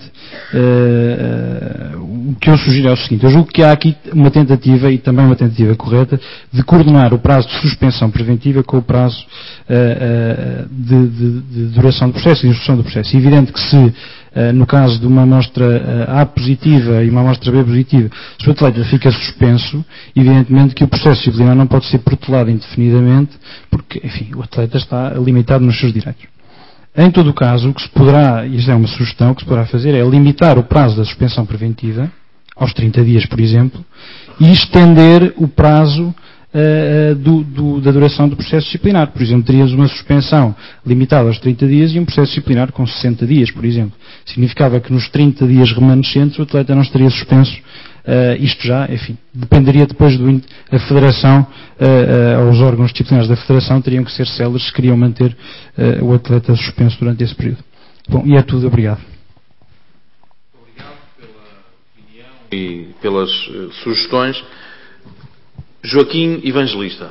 o que eu sugiro é o seguinte: eu julgo que há aqui uma tentativa, e também uma tentativa correta, de coordenar o prazo de suspensão preventiva com o prazo de duração do processo, de instrução do processo. É evidente que se no caso de uma amostra A positiva e uma amostra B positiva, se o atleta fica suspenso, evidentemente que o processo disciplinar não pode ser protelado indefinidamente, porque, enfim, o atleta está limitado nos seus direitos. Em todo o caso, o que se poderá, e isto é uma sugestão, o que se poderá fazer é limitar o prazo da suspensão preventiva, aos 30 dias, por exemplo, e estender o prazo da duração do processo disciplinar. Por exemplo, teríamos uma suspensão limitada aos 30 dias e um processo disciplinar com 60 dias, por exemplo. Significava que nos 30 dias remanescentes o atleta não estaria suspenso. Isto já, enfim, dependeria depois da Federação, os órgãos disciplinares da Federação teriam que ser céleres se queriam manter o atleta suspenso durante esse período. Bom, e é tudo. Obrigado. Obrigado pela opinião e pelas sugestões. Joaquim Evangelista.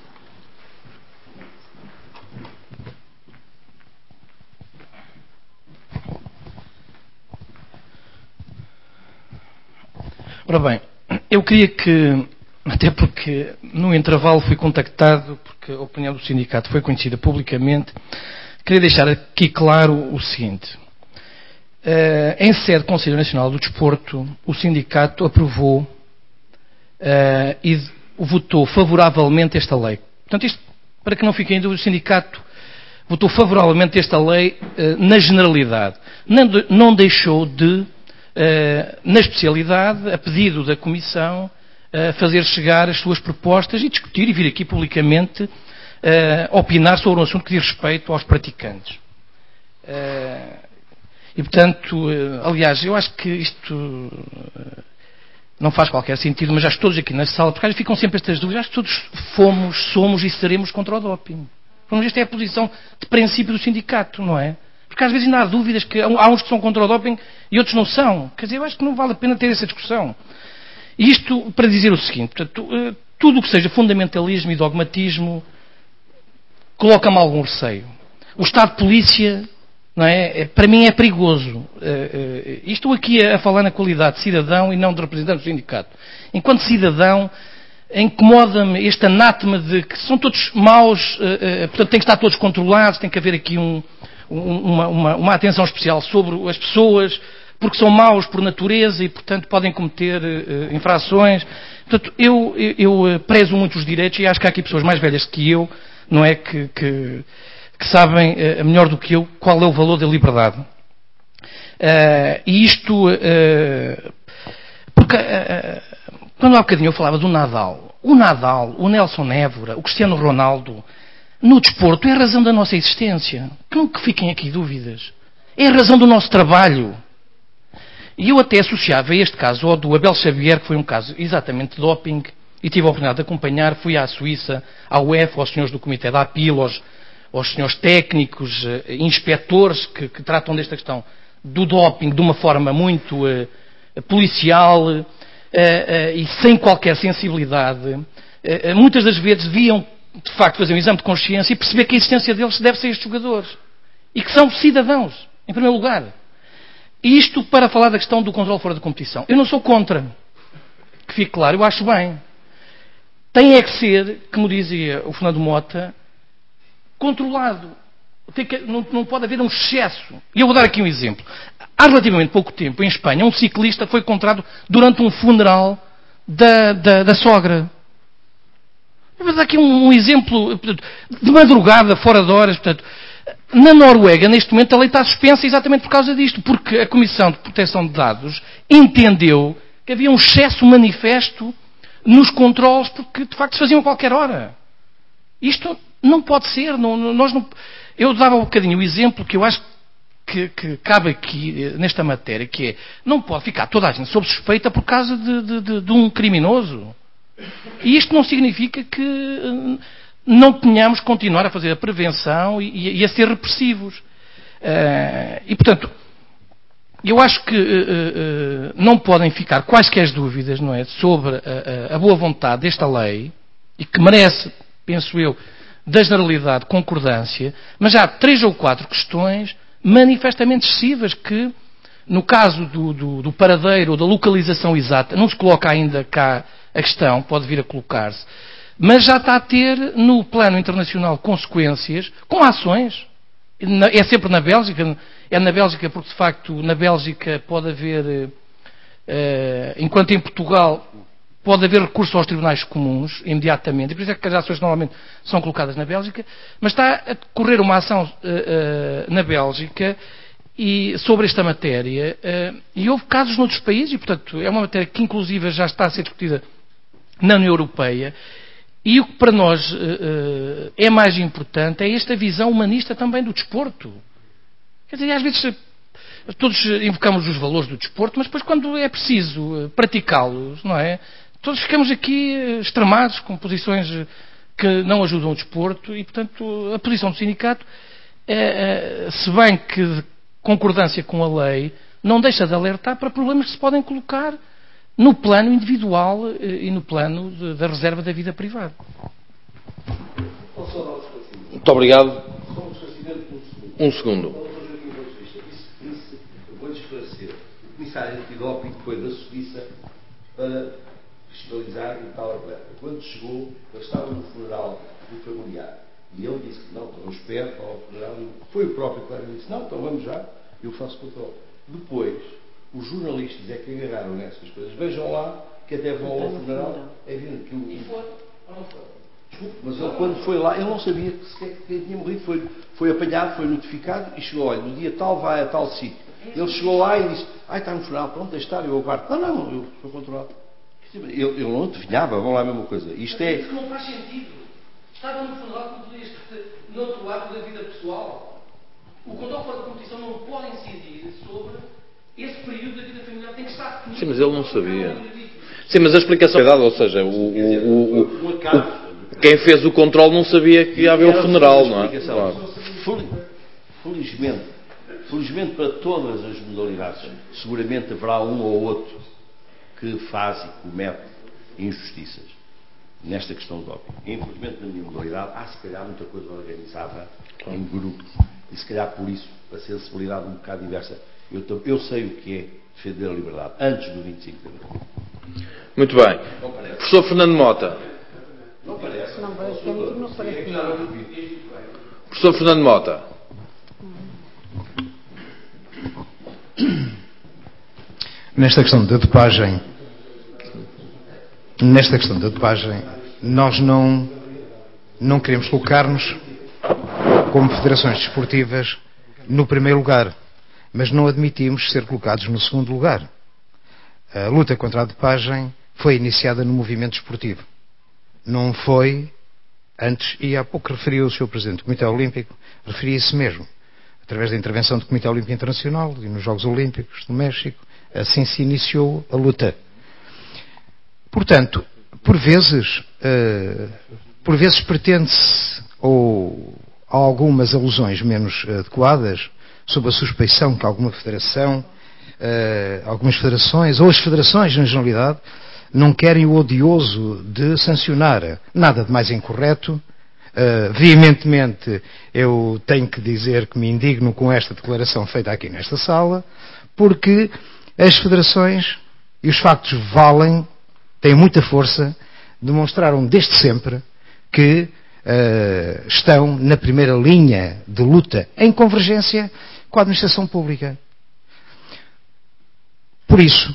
Ora bem, eu queria que, até porque no intervalo fui contactado, porque a opinião do sindicato foi conhecida publicamente, queria deixar aqui claro o seguinte. Em sede do Conselho Nacional do Desporto, o sindicato aprovou e votou favoravelmente esta lei. Portanto, isto, para que não fiquem em dúvida, o sindicato votou favoravelmente esta lei na generalidade. Não deixou de, na especialidade, a pedido da Comissão, fazer chegar as suas propostas e discutir e vir aqui publicamente opinar sobre um assunto que diz respeito aos praticantes. E, portanto, aliás, eu acho que isto não faz qualquer sentido, mas acho que todos aqui na sala, porque ficam sempre estas dúvidas, acho que todos somos e seremos contra o doping. Esta é a posição de princípio do sindicato, não é? Porque às vezes ainda há dúvidas, que há uns que são contra o doping e outros não são. Quer dizer, eu acho que não vale a pena ter essa discussão. E isto para dizer o seguinte, portanto, tudo o que seja fundamentalismo e dogmatismo coloca-me algum receio. O Estado de Polícia, não é? Para mim é perigoso. E estou aqui a falar na qualidade de cidadão e não de representante do sindicato. Enquanto cidadão, incomoda-me este anátema de que são todos maus, portanto tem que estar todos controlados, tem que haver aqui uma atenção especial sobre as pessoas, porque são maus por natureza e, portanto, podem cometer infrações. Portanto, eu prezo muito os direitos e acho que há aqui pessoas mais velhas que eu, não é, que sabem melhor do que eu qual é o valor da liberdade. E isto, porque quando há bocadinho eu falava do Nadal, o Nelson Évora, o Cristiano Ronaldo, no desporto é a razão da nossa existência. Que fiquem aqui dúvidas. É a razão do nosso trabalho. E eu até associava este caso ao do Abel Xavier, que foi um caso exatamente de doping, e tive a oportunidade de acompanhar, fui à Suíça, à UEFA, aos senhores do Comitê da APIL, aos senhores técnicos, inspectores que tratam desta questão do doping de uma forma muito policial e sem qualquer sensibilidade. Muitas das vezes deviam, de facto, fazer um exame de consciência e perceber que a existência deles deve ser estes jogadores. E que são cidadãos, em primeiro lugar. E isto para falar da questão do controle fora da competição. Eu não sou contra. Que fique claro, eu acho bem. Tem é que ser, como dizia o Fernando Mota, controlado. Não pode haver um excesso. E eu vou dar aqui um exemplo. Há relativamente pouco tempo, em Espanha, um ciclista foi encontrado durante um funeral da sogra. Eu vou dar aqui um exemplo de madrugada, fora de horas. Portanto, na Noruega, neste momento, a lei está suspensa exatamente por causa disto, porque a Comissão de Proteção de Dados entendeu que havia um excesso manifesto nos controles, porque de facto se faziam a qualquer hora. Isto não pode ser. Eu dava um bocadinho o exemplo que eu acho que cabe aqui nesta matéria, que é, não pode ficar toda a gente sob suspeita por causa de um criminoso. E isto não significa que não tenhamos que continuar a fazer a prevenção e a ser repressivos. E, portanto, eu acho que não podem ficar quaisquer dúvidas, não é, sobre a boa vontade desta lei, e que merece, penso eu, da generalidade, concordância, mas há 3 ou 4 questões manifestamente excessivas que, no caso do paradeiro ou da localização exata, não se coloca ainda cá a questão, pode vir a colocar-se, mas já está a ter, no plano internacional, consequências com ações. É sempre na Bélgica, é na Bélgica, porque de facto na Bélgica pode haver, enquanto em Portugal pode haver recurso aos tribunais comuns imediatamente, e por isso é que as ações normalmente são colocadas na Bélgica, mas está a decorrer uma ação na Bélgica e sobre esta matéria, e houve casos noutros países, e portanto é uma matéria que inclusive já está a ser discutida na União Europeia, e o que para nós é mais importante é esta visão humanista também do desporto. Quer dizer, às vezes todos invocamos os valores do desporto, mas depois quando é preciso praticá-los, não é? Todos ficamos aqui extremados com posições que não ajudam o desporto e, portanto, a posição do sindicato, se bem que de concordância com a lei, não deixa de alertar para problemas que se podem colocar no plano individual e no plano da reserva da vida privada. Muito obrigado. Um segundo. Vou-lhe esclarecer. O comissário antidoping foi da Suíça para fiscalizar o tal atleta. Quando chegou, ele estava no funeral do familiar. E ele disse que não, então eu espero para o funeral. Foi o próprio que disse, não, então vamos já, eu faço controle. Depois, os jornalistas é que agarraram nessas coisas. Vejam lá, que até vão ao funeral. É evidente que o... E foi ou não foi? Desculpe, mas ele quando foi lá, ele não sabia que sequer que tinha morrido. Foi apanhado, foi notificado e chegou, olha, no dia tal vai a tal sítio. Ele chegou lá e disse, está no funeral, pronto, deixa estar, eu aguardo. Não, eu sou controlado. Ele não adivinhava, vamos lá a mesma coisa. Isto é... Isso não faz sentido. Estava no funeral como podia estar no outro lado da vida pessoal. O controle fora de competição não pode incidir sobre esse período da vida familiar. Tem que estar definido. Sim, mas ele não sabia. Sim, mas a explicação é dada, ou seja, quem fez o controle não sabia que ia haver o funeral, não é? Claro. Felizmente para todas as modalidades, seguramente haverá um ou outro que faz e comete injustiças nesta questão do doping. Infelizmente na minha modalidade há se calhar muita coisa organizada em grupos e se calhar por isso a sensibilidade um bocado diversa. Eu sei o que é defender a liberdade antes do 25 de abril. Muito bem. Professor Fernando Mota. Não parece. Não parece, não parece nada. Professor Fernando Mota. Nesta questão da dopagem, nós não queremos colocar-nos como federações desportivas no primeiro lugar, mas não admitimos ser colocados no segundo lugar. A luta contra a dopagem foi iniciada no movimento desportivo. Não foi antes, e há pouco referiu o Sr. Presidente do Comitê Olímpico, referia isso mesmo, através da intervenção do Comitê Olímpico Internacional e nos Jogos Olímpicos do México, assim se iniciou a luta. Portanto, por vezes pretende-se, ou há algumas alusões menos adequadas, sob a suspeição que algumas federações, ou as federações na generalidade, não querem o odioso de sancionar. Nada de mais incorreto. Veementemente eu tenho que dizer que me indigno com esta declaração feita aqui nesta sala, porque as federações e os factos valem, têm muita força, demonstraram desde sempre que estão na primeira linha de luta em convergência com a administração pública. Por isso,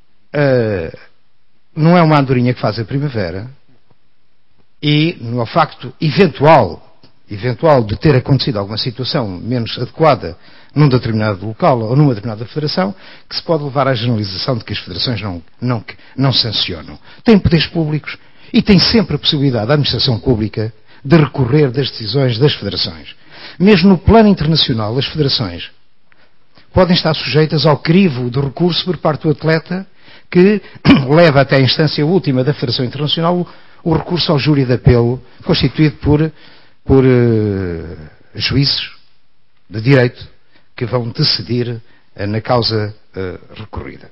não é uma andorinha que faz a primavera, e no facto eventual de ter acontecido alguma situação menos adequada num determinado local ou numa determinada federação, que se pode levar à generalização de que as federações não sancionam. Têm poderes públicos e tem sempre a possibilidade da administração pública de recorrer das decisões das federações. Mesmo no plano internacional, as federações podem estar sujeitas ao crivo de recurso por parte do atleta, que leva até a instância última da Federação Internacional o recurso ao júri de apelo, constituído por juízes de direito que vão decidir na causa recorrida.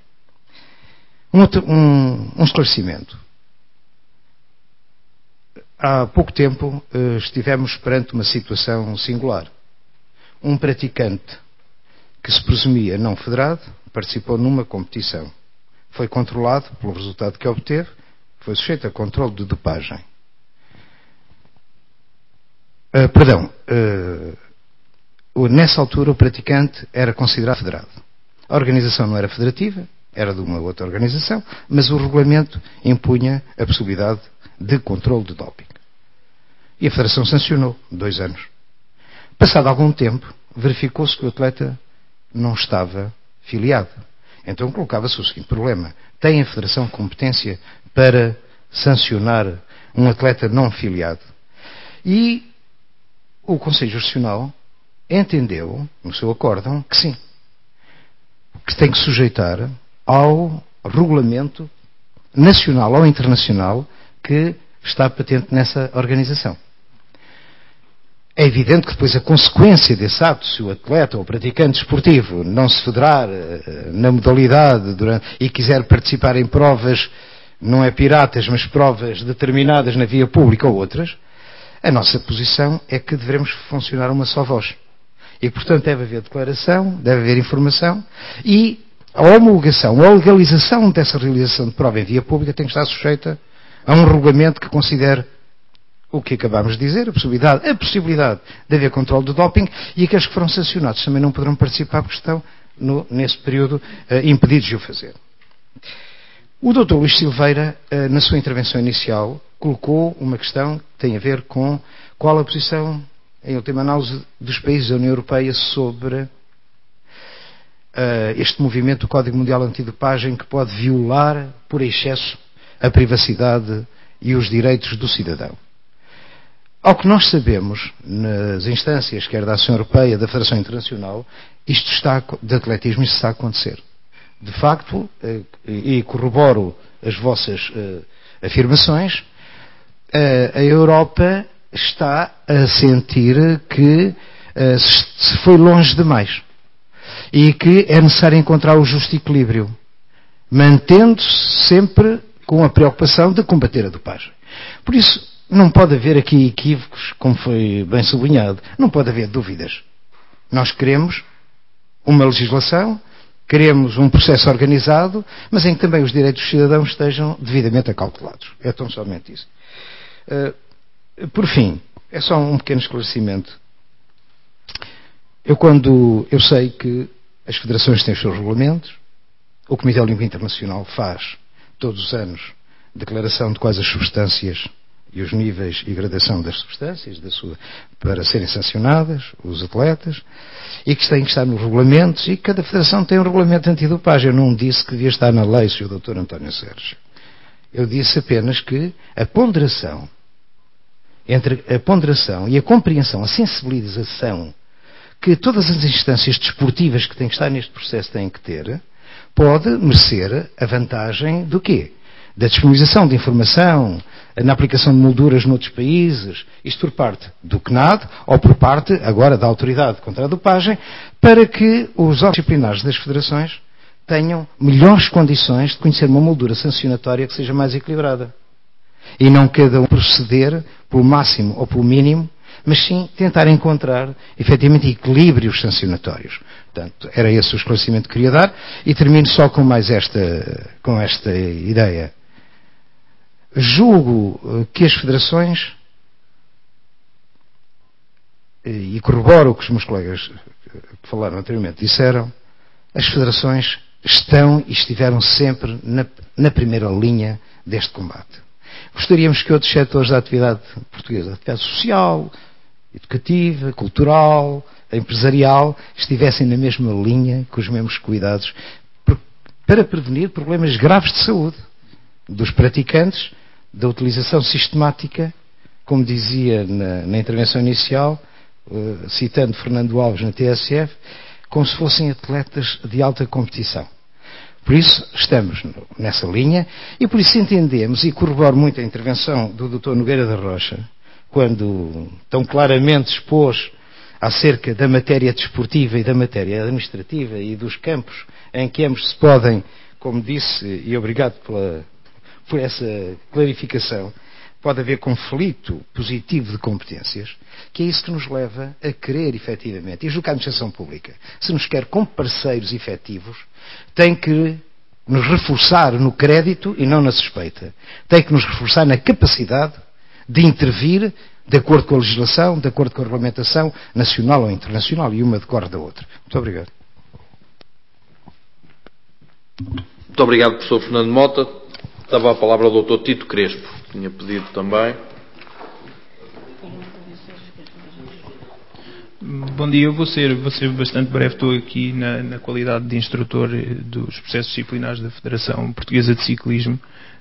Um esclarecimento. Há pouco tempo estivemos perante uma situação singular. Um praticante que se presumia não federado participou numa competição. Foi controlado pelo resultado que obteve, foi sujeito a controle de dopagem. nessa altura o praticante era considerado federado. A organização não era federativa, era de uma outra organização, mas o regulamento impunha a possibilidade de controle de doping. E a Federação sancionou 2 anos. Passado algum tempo, verificou-se que o atleta não estava filiado. Então colocava-se o seguinte problema: tem a Federação competência para sancionar um atleta não filiado? E o Conselho Jurisdicional entendeu, no seu acórdão, que sim, que tem que sujeitar ao regulamento nacional ou internacional que está patente nessa organização. É evidente que depois a consequência desse ato, se o atleta ou o praticante esportivo não se federar na modalidade e quiser participar em provas, não é piratas, mas provas determinadas na via pública ou outras, a nossa posição é que devemos funcionar uma só voz. E, portanto, deve haver declaração, deve haver informação e a homologação, a legalização dessa realização de prova em via pública tem que estar sujeita a um regulamento que considere o que acabámos de dizer, a possibilidade de haver controle de doping, e aqueles que foram sancionados também não poderão participar porque estão, nesse período, impedidos de o fazer. O Dr. Luís Silveira, na sua intervenção inicial, colocou uma questão que tem a ver com qual a posição, em última análise, dos países da União Europeia sobre este movimento do Código Mundial Antidopagem, que pode violar, por excesso, a privacidade e os direitos do cidadão. Ao que nós sabemos, nas instâncias, quer da Ação Europeia, da Federação Internacional, de atletismo, isto está a acontecer. De facto, e corroboro as vossas afirmações, a Europa está a sentir que se foi longe demais e que é necessário encontrar o justo equilíbrio, mantendo-se sempre com a preocupação de combater a dopagem. Por isso, não pode haver aqui equívocos, como foi bem sublinhado, não pode haver dúvidas. Nós queremos uma legislação, queremos um processo organizado, mas em que também os direitos dos cidadãos estejam devidamente acautelados. É tão somente isso. Por fim, é só um pequeno esclarecimento. Eu sei que as federações têm os seus regulamentos, o Comitê Olímpico Internacional faz todos os anos declaração de quais as substâncias e os níveis e gradação das substâncias para serem sancionadas, os atletas, e que têm que estar nos regulamentos, e cada federação tem um regulamento antidopagem. Eu não disse que devia estar na lei, Sr. Dr. António Sérgio. Eu disse apenas que a ponderação, entre a ponderação e a compreensão, a sensibilização que todas as instâncias desportivas que têm que estar neste processo têm que ter, pode merecer a vantagem do quê? Da disponibilização de informação, na aplicação de molduras noutros países, isto por parte do CNAD ou por parte, agora, da Autoridade contra a Dopagem, para que os órgãos disciplinares das federações tenham melhores condições de conhecer uma moldura sancionatória que seja mais equilibrada. E não cada um proceder pelo máximo ou pelo mínimo, mas sim tentar encontrar, efetivamente, equilíbrios sancionatórios. Portanto, era esse o esclarecimento que queria dar, e termino só com mais esta ideia. Julgo que as federações, e corroboro o que os meus colegas que falaram anteriormente disseram, as federações estão e estiveram sempre na primeira linha deste combate. Gostaríamos que outros setores da atividade portuguesa, a atividade social, educativa, cultural, empresarial, estivessem na mesma linha, com os mesmos cuidados, para prevenir problemas graves de saúde dos praticantes, da utilização sistemática, como dizia na intervenção inicial, citando Fernando Alves na TSF, como se fossem atletas de alta competição. Por isso, estamos nessa linha, e por isso entendemos, e corroboro muito a intervenção do Dr. Nogueira da Rocha, quando tão claramente expôs acerca da matéria desportiva e da matéria administrativa e dos campos em que ambos se podem, como disse, e obrigado por essa clarificação, pode haver conflito positivo de competências, que é isso que nos leva a querer, efetivamente, e julgar a administração pública, se nos quer como parceiros efetivos, tem que nos reforçar no crédito e não na suspeita. Tem que nos reforçar na capacidade de intervir de acordo com a legislação, de acordo com a regulamentação nacional ou internacional, e uma decorre da outra. Muito obrigado. Muito obrigado, professor Fernando Mota. Estava a palavra ao Dr. Tito Crespo, que tinha pedido também. Bom dia, eu vou ser bastante breve. Estou aqui na qualidade de instrutor dos processos disciplinares da Federação Portuguesa de Ciclismo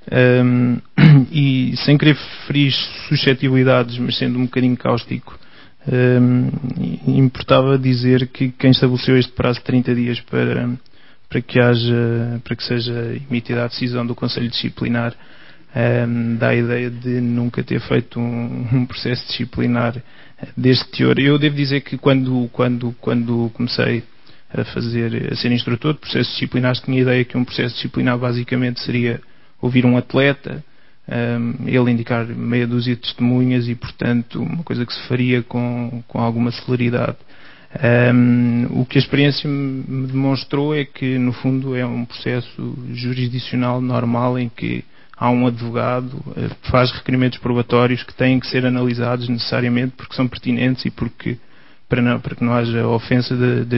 e sem querer ferir suscetibilidades, mas sendo um bocadinho cáustico, importava dizer que quem estabeleceu este prazo de 30 dias para que seja emitida a decisão do Conselho Disciplinar dá a ideia de nunca ter feito um processo disciplinar deste teor. Eu devo dizer que quando comecei a ser instrutor de processos disciplinares, tinha a ideia que um processo disciplinar basicamente seria ouvir um atleta, ele indicar meia dúzia de testemunhas e, portanto, uma coisa que se faria com alguma celeridade. O que a experiência me demonstrou é que, no fundo, é um processo jurisdicional normal em que há um advogado que faz requerimentos probatórios que têm que ser analisados necessariamente porque são pertinentes e porque para que não haja ofensa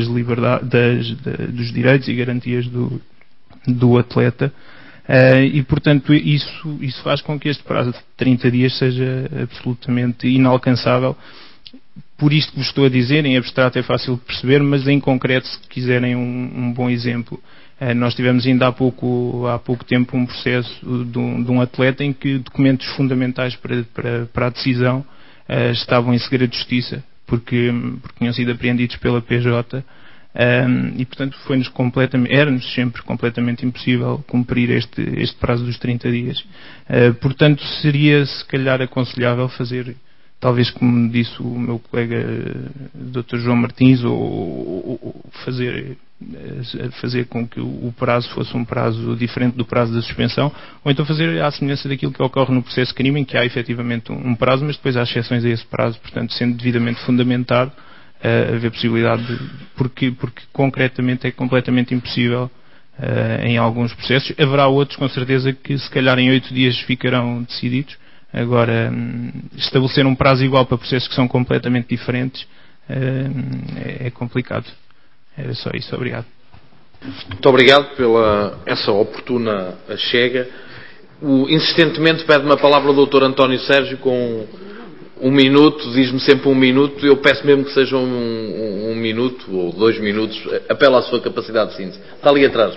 dos direitos e garantias do atleta. E, portanto, isso faz com que este prazo de 30 dias seja absolutamente inalcançável. Por isto que vos estou a dizer, em abstrato é fácil de perceber, mas em concreto, se quiserem um bom exemplo, nós tivemos ainda há pouco tempo um processo de um atleta em que documentos fundamentais para a decisão estavam em segredo de justiça, porque tinham sido apreendidos pela PJ, e portanto era-nos sempre completamente impossível cumprir este prazo dos 30 dias. Portanto, seria se calhar aconselhável fazer, talvez como disse o meu colega Dr. João Martins, ou fazer com que o prazo fosse um prazo diferente do prazo da suspensão, ou então fazer à semelhança daquilo que ocorre no processo de crime, em que há efetivamente um prazo, mas depois há exceções a esse prazo, portanto, sendo devidamente fundamentado, haver possibilidade porque concretamente é completamente impossível em alguns processos. Haverá outros, com certeza, que se calhar em 8 dias ficarão decididos. Agora, estabelecer um prazo igual para processos que são completamente diferentes é complicado. Era só isso. Obrigado. Muito obrigado pela essa oportuna achega. Insistentemente pede-me a palavra o Dr. António Sérgio com 1 minuto, diz-me sempre 1 minuto. Eu peço mesmo que seja um minuto ou 2 minutos. Apelo à sua capacidade de síntese. Está ali atrás.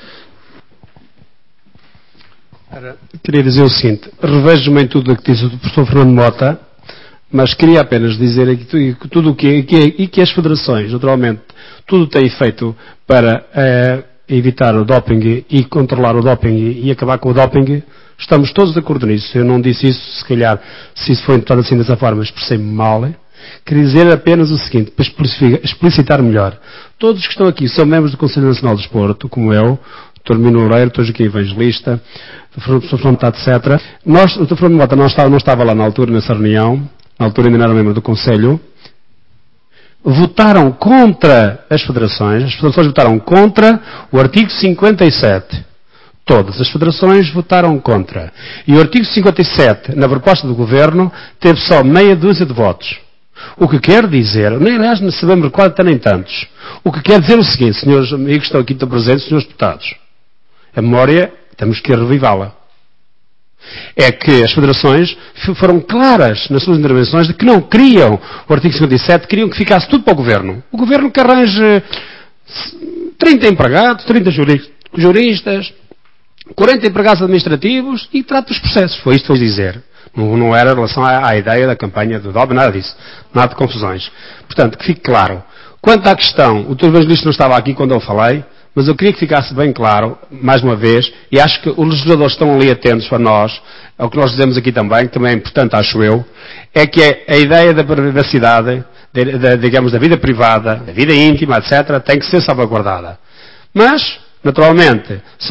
Queria dizer o seguinte: revejo-me em tudo o que disse o professor Fernando Mota, mas queria apenas dizer que tudo o que as federações, naturalmente, tudo tem feito para evitar o doping e controlar o doping e acabar com o doping, estamos todos de acordo nisso. Eu não disse isso, se calhar, se isso foi interpretado assim dessa forma, expressei-me mal. Queria dizer apenas o seguinte, para explicitar melhor. Todos que estão aqui são membros do Conselho Nacional de Desporto, como eu, o Dr. Mino Loureiro, Dr. Joaquim Evangelista, o Dr. Fernando Mota, etc. O Dr. Fernando Mota não estava lá na altura, nessa reunião, na altura ainda não era membro do Conselho. Votaram contra as federações votaram contra o artigo 57. Todas as federações votaram contra. E o artigo 57, na proposta do Governo, teve só meia dúzia de votos. O que quer dizer, aliás, não sabemos quase até nem tantos. O que quer dizer o seguinte, senhores amigos que estão aqui presentes, senhores deputados. A memória, temos que revivá-la. É que as federações foram claras nas suas intervenções de que não queriam o artigo 57, queriam que ficasse tudo para o Governo. O Governo que arranje 30 empregados, 30 juristas, 40 empregados administrativos e trata os processos. Foi isto que eu ia dizer. Não era em relação à ideia da campanha do DOB, nada disso. Nada de confusões. Portanto, que fique claro. Quanto à questão, o Dr. Evangelista não estava aqui quando eu falei, mas eu queria que ficasse bem claro, mais uma vez, e acho que os legisladores estão ali atentos para nós, ao que nós dizemos aqui também, que também é importante, acho eu, é que a ideia da privacidade, digamos, da vida privada, da vida íntima, etc., tem que ser salvaguardada. Mas, naturalmente, se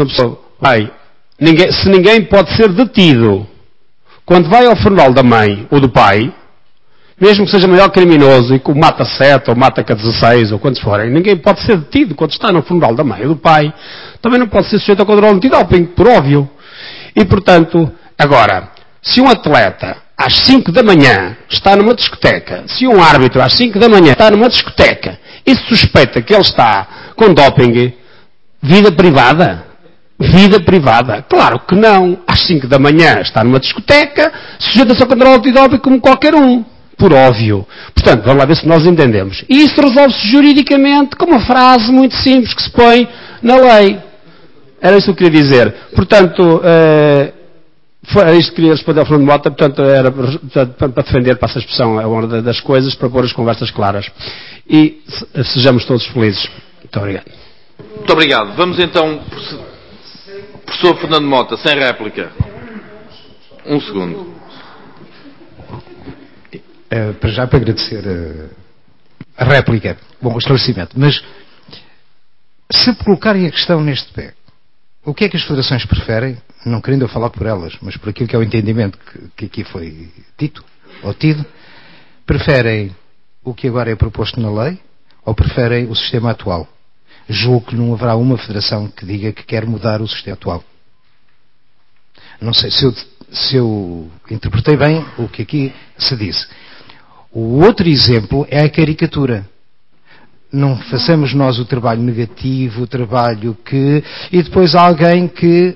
ninguém pode ser detido quando vai ao funeral da mãe ou do pai, mesmo que seja o maior criminoso e que o mata 7 ou mata 16 ou quantos forem, ninguém pode ser detido quando está no funeral da mãe ou do pai. Também não pode ser sujeito ao controle antidoping, por óbvio. E, portanto, agora, se um atleta às 5 da manhã está numa discoteca, se um árbitro às 5 da manhã está numa discoteca e se suspeita que ele está com doping, vida privada? Vida privada? Claro que não. Às 5 da manhã está numa discoteca, sujeita-se ao controle antidoping como qualquer um. Por óbvio. Portanto, vamos lá ver se nós entendemos. E isso resolve-se juridicamente com uma frase muito simples que se põe na lei. Era isso que eu queria dizer. Portanto, era isto que queria responder ao Fernando Mota. Portanto, era para defender, para essa expressão, a honra das coisas, para pôr as conversas claras. E sejamos todos felizes. Muito obrigado. Muito obrigado. Vamos então... Professor Fernando Mota, sem réplica. Um segundo. Para agradecer a réplica, bom, o esclarecimento, mas se colocarem a questão neste pé, o que é que as federações preferem, não querendo eu falar por elas, mas por aquilo que é o entendimento que aqui foi dito, ou tido, preferem o que agora é proposto na lei, ou preferem o sistema atual? Julgo que não haverá uma federação que diga que quer mudar o sistema atual. Não sei se eu interpretei bem o que aqui se disse. O outro exemplo é a caricatura. Não façamos nós o trabalho negativo, o trabalho que... E depois há alguém que,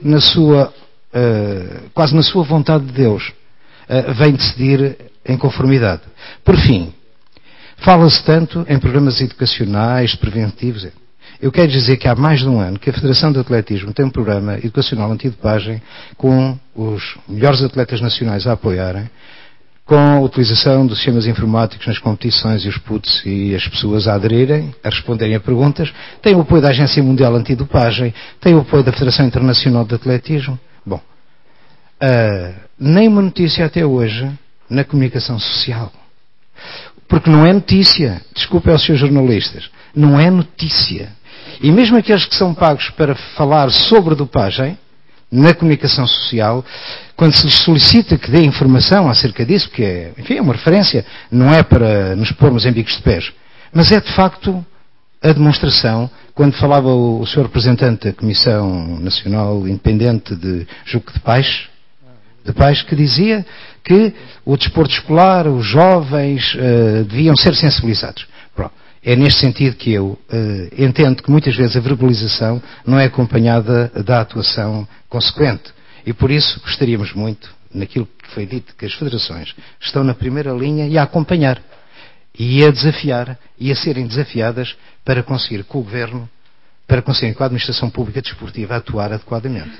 quase na sua vontade de Deus, vem decidir em conformidade. Por fim, fala-se tanto em programas educacionais, preventivos... Eu quero dizer que há mais de um ano que a Federação de Atletismo tem um programa educacional antidopagem com os melhores atletas nacionais a apoiarem, com a utilização dos sistemas informáticos nas competições e os putos e as pessoas a aderirem, a responderem a perguntas. Tem o apoio da Agência Mundial Antidopagem, tem o apoio da Federação Internacional de Atletismo. Bom, nem uma notícia até hoje na comunicação social. Porque não é notícia. Desculpem aos seus jornalistas. Não é notícia. E mesmo aqueles que são pagos para falar sobre dopagem, na comunicação social, quando se lhes solicita que dê informação acerca disso, porque é, enfim, é uma referência, não é para nos pormos em bicos de pés, mas é de facto a demonstração, quando falava o Sr. Representante da Comissão Nacional Independente de Julgo de Pais, que dizia que o desporto escolar, os jovens, deviam ser sensibilizados. Pronto. É neste sentido que eu entendo que muitas vezes a verbalização não é acompanhada da atuação consequente. E por isso gostaríamos muito, naquilo que foi dito, que as federações estão na primeira linha e a acompanhar, e a desafiar, e a serem desafiadas para conseguir com o Governo, para conseguir com a Administração Pública Desportiva atuar adequadamente.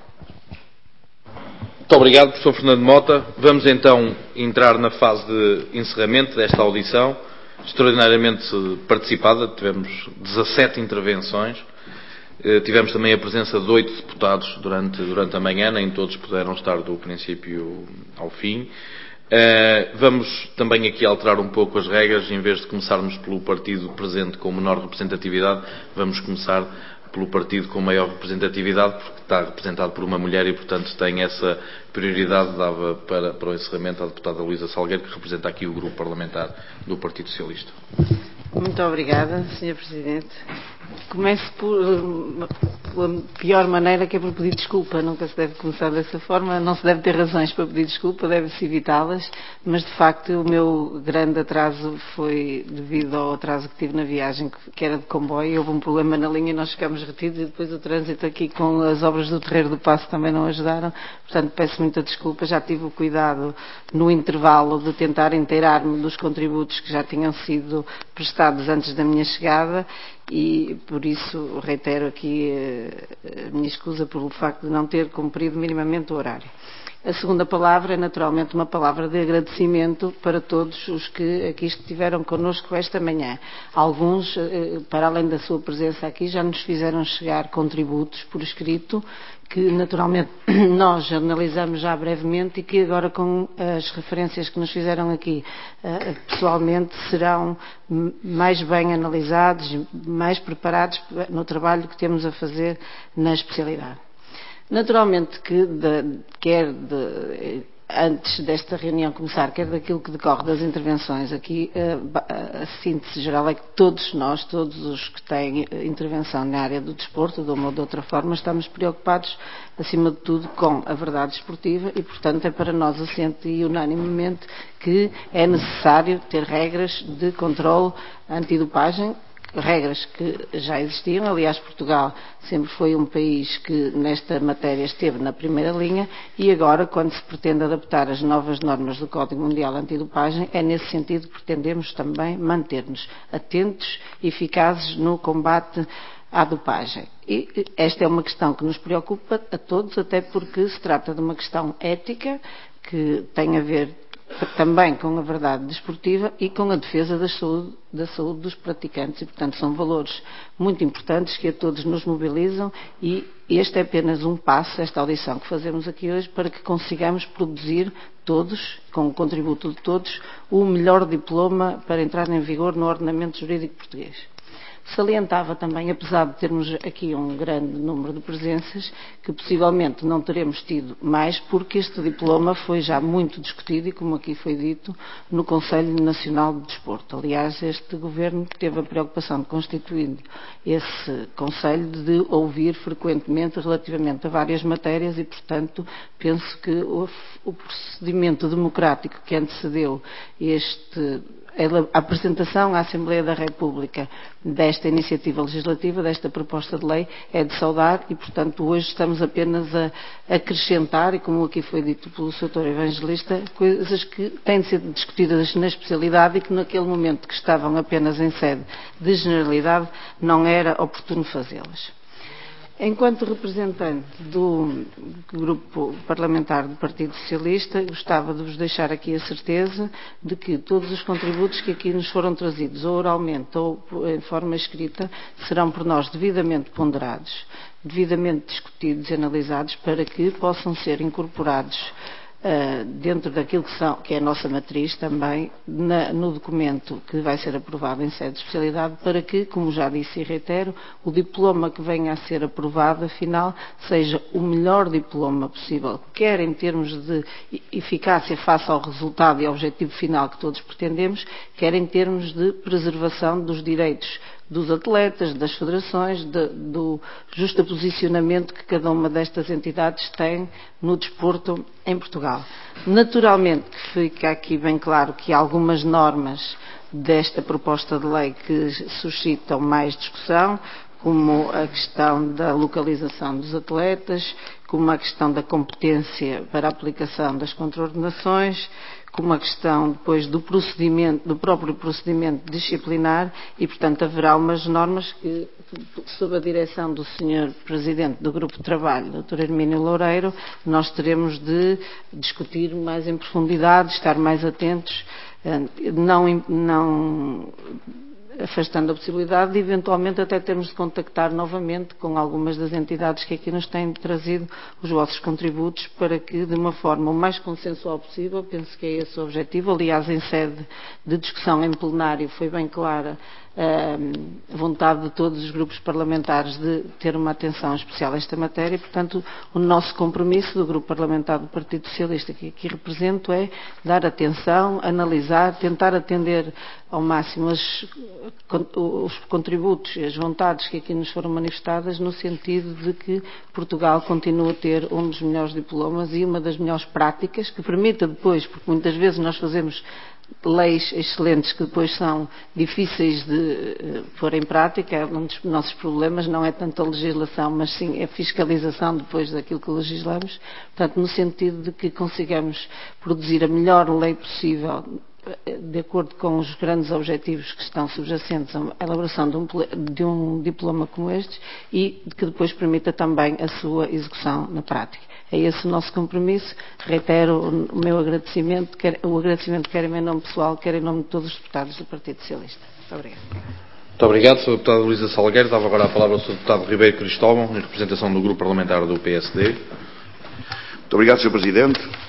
Muito obrigado, professor Fernando Mota. Vamos então entrar na fase de encerramento desta audição, extraordinariamente participada. Tivemos 17 intervenções. Tivemos também a presença de 8 deputados durante a manhã, nem todos puderam estar do princípio ao fim. Vamos também aqui alterar um pouco as regras. Em vez de começarmos pelo partido presente com menor representatividade, vamos começar pelo partido com maior representatividade, porque está representado por uma mulher e, portanto, tem essa prioridade dada para o encerramento à deputada Luísa Salgueiro, que representa aqui o grupo parlamentar do Partido Socialista. Muito obrigada, Sr. Presidente. Começo pela pior maneira, que é por pedir desculpa. Nunca se deve começar dessa forma, não se deve ter razões para pedir desculpa, deve-se evitá-las, mas de facto o meu grande atraso foi devido ao atraso que tive na viagem, que era de comboio. Houve um problema na linha e nós ficámos retidos, e depois o trânsito aqui com as obras do Terreiro do Paço também não ajudaram. Portanto, peço muita desculpa. Já tive o cuidado no intervalo de tentar inteirar-me dos contributos que já tinham sido prestados antes da minha chegada, e por isso reitero aqui a minha escusa pelo facto de não ter cumprido minimamente o horário. A segunda palavra é naturalmente uma palavra de agradecimento para todos os que aqui estiveram connosco esta manhã. Alguns, para além da sua presença aqui, já nos fizeram chegar contributos por escrito, que naturalmente nós analisamos já brevemente e que agora, com as referências que nos fizeram aqui pessoalmente, serão mais bem analisados, mais preparados no trabalho que temos a fazer na especialidade. Naturalmente que antes desta reunião começar, quer daquilo que decorre das intervenções aqui, a síntese geral é que todos nós, todos os que têm intervenção na área do desporto, de uma ou de outra forma, estamos preocupados, acima de tudo, com a verdade desportiva e, portanto, é para nós assente e unanimemente que é necessário ter regras de controle antidopagem, regras que já existiam. Aliás, Portugal sempre foi um país que nesta matéria esteve na primeira linha e agora, quando se pretende adaptar as novas normas do Código Mundial Antidopagem, é nesse sentido que pretendemos também manter-nos atentos e eficazes no combate à dopagem. E esta é uma questão que nos preocupa a todos, até porque se trata de uma questão ética que tem a ver também com a verdade desportiva e com a defesa da saúde dos praticantes e, portanto, são valores muito importantes que a todos nos mobilizam e este é apenas um passo, esta audição que fazemos aqui hoje, para que consigamos produzir todos, com o contributo de todos, o melhor diploma para entrar em vigor no ordenamento jurídico português. Salientava também, apesar de termos aqui um grande número de presenças, que possivelmente não teremos tido mais, porque este diploma foi já muito discutido e, como aqui foi dito, no Conselho Nacional de Desporto. Aliás, este Governo teve a preocupação de constituir esse Conselho de ouvir frequentemente relativamente a várias matérias e, portanto, penso que o procedimento democrático que antecedeu a apresentação à Assembleia da República desta iniciativa legislativa, desta proposta de lei, é de saudar e, portanto, hoje estamos apenas a acrescentar, e como aqui foi dito pelo Sr. Evangelista, coisas que têm de ser discutidas na especialidade e que naquele momento que estavam apenas em sede de generalidade não era oportuno fazê-las. Enquanto representante do Grupo Parlamentar do Partido Socialista, gostava de vos deixar aqui a certeza de que todos os contributos que aqui nos foram trazidos, ou oralmente ou em forma escrita, serão por nós devidamente ponderados, devidamente discutidos e analisados para que possam ser incorporados dentro daquilo que é a nossa matriz também, no documento que vai ser aprovado em sede de especialidade, para que, como já disse e reitero, o diploma que venha a ser aprovado, afinal, seja o melhor diploma possível, quer em termos de eficácia face ao resultado e ao objetivo final que todos pretendemos, quer em termos de preservação dos direitos dos atletas, das federações, do justaposicionamento que cada uma destas entidades tem no desporto em Portugal. Naturalmente que fica aqui bem claro que há algumas normas desta proposta de lei que suscitam mais discussão, como a questão da localização dos atletas, como a questão da competência para a aplicação das contraordenações, como a questão depois do próprio procedimento disciplinar e, portanto, haverá umas normas que, sob a direção do Sr. Presidente do Grupo de Trabalho, Dr. Hermínio Loureiro, nós teremos de discutir mais em profundidade, estar mais atentos, não afastando a possibilidade de eventualmente até termos de contactar novamente com algumas das entidades que aqui nos têm trazido os vossos contributos para que, de uma forma o mais consensual possível, penso que é esse o objetivo. Aliás, em sede de discussão em plenário foi bem clara a vontade de todos os grupos parlamentares de ter uma atenção especial a esta matéria e, portanto, o nosso compromisso do Grupo Parlamentar do Partido Socialista que aqui represento é dar atenção, analisar, tentar atender ao máximo os contributos e as vontades que aqui nos foram manifestadas no sentido de que Portugal continue a ter um dos melhores diplomas e uma das melhores práticas que permita depois, porque muitas vezes nós fazemos leis excelentes que depois são difíceis de pôr em prática. Um dos nossos problemas não é tanto a legislação, mas sim a fiscalização depois daquilo que legislamos. Portanto, no sentido de que consigamos produzir a melhor lei possível de acordo com os grandes objetivos que estão subjacentes à elaboração de um diploma como este e que depois permita também a sua execução na prática. É esse o nosso compromisso. Reitero o meu agradecimento, quer em meu nome pessoal, quer em nome de todos os deputados do Partido Socialista. Muito obrigado. Muito obrigado, Sr. Deputada Luísa Salgueiro. Dava agora a palavra ao Sr. Deputado Ribeiro Cristóvão, em representação do Grupo Parlamentar do PSD. Muito obrigado, Sr. Presidente.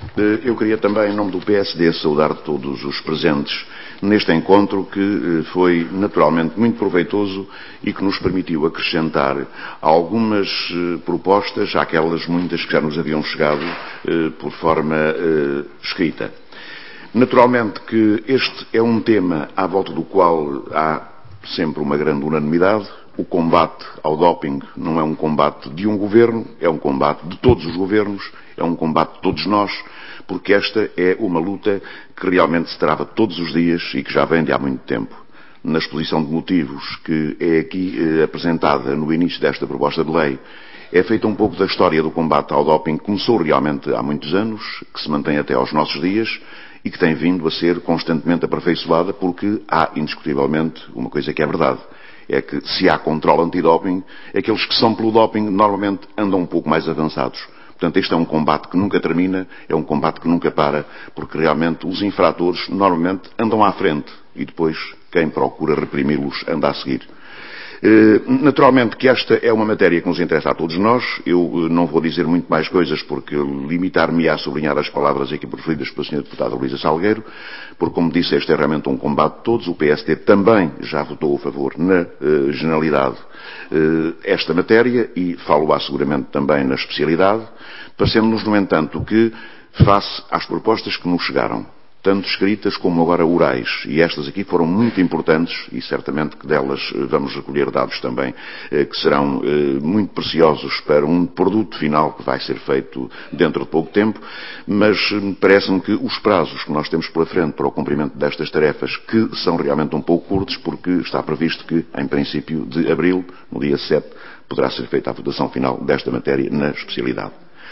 Eu queria também, em nome do PSD, saudar todos os presentes neste encontro que foi naturalmente muito proveitoso e que nos permitiu acrescentar algumas propostas àquelas muitas que já nos haviam chegado por forma escrita. Naturalmente que este é um tema à volta do qual há sempre uma grande unanimidade. O combate ao doping não é um combate de um governo, é um combate de todos os governos, é um combate de todos nós, porque esta é uma luta que realmente se trava todos os dias e que já vem de há muito tempo. Na exposição de motivos que é aqui apresentada no início desta proposta de lei, é feita um pouco da história do combate ao doping que começou realmente há muitos anos, que se mantém até aos nossos dias e que tem vindo a ser constantemente aperfeiçoada porque há indiscutivelmente uma coisa que é verdade. É que se há controle antidoping, aqueles que são pelo doping normalmente andam um pouco mais avançados. Portanto, este é um combate que nunca termina, é um combate que nunca para, porque realmente os infratores normalmente andam à frente e depois quem procura reprimi-los anda a seguir. Naturalmente que esta é uma matéria que nos interessa a todos nós. Eu não vou dizer muito mais coisas porque limitar-me a sublinhar as palavras aqui preferidas pela Sra. Deputada Luísa Salgueiro, porque, como disse, este é realmente um combate de todos. O PSD também já votou a favor, na generalidade, esta matéria e falo-á seguramente também na especialidade, parecendo-nos, no entanto, que, face às propostas que nos chegaram, tanto escritas como agora orais, e estas aqui foram muito importantes, e certamente que delas vamos recolher dados também que serão muito preciosos para um produto final que vai ser feito dentro de pouco tempo, mas parece-me que os prazos que nós temos pela frente para o cumprimento destas tarefas, que são realmente um pouco curtos, porque está previsto que, em princípio de abril, no dia 7, poderá ser feita a votação final desta matéria na especialidade.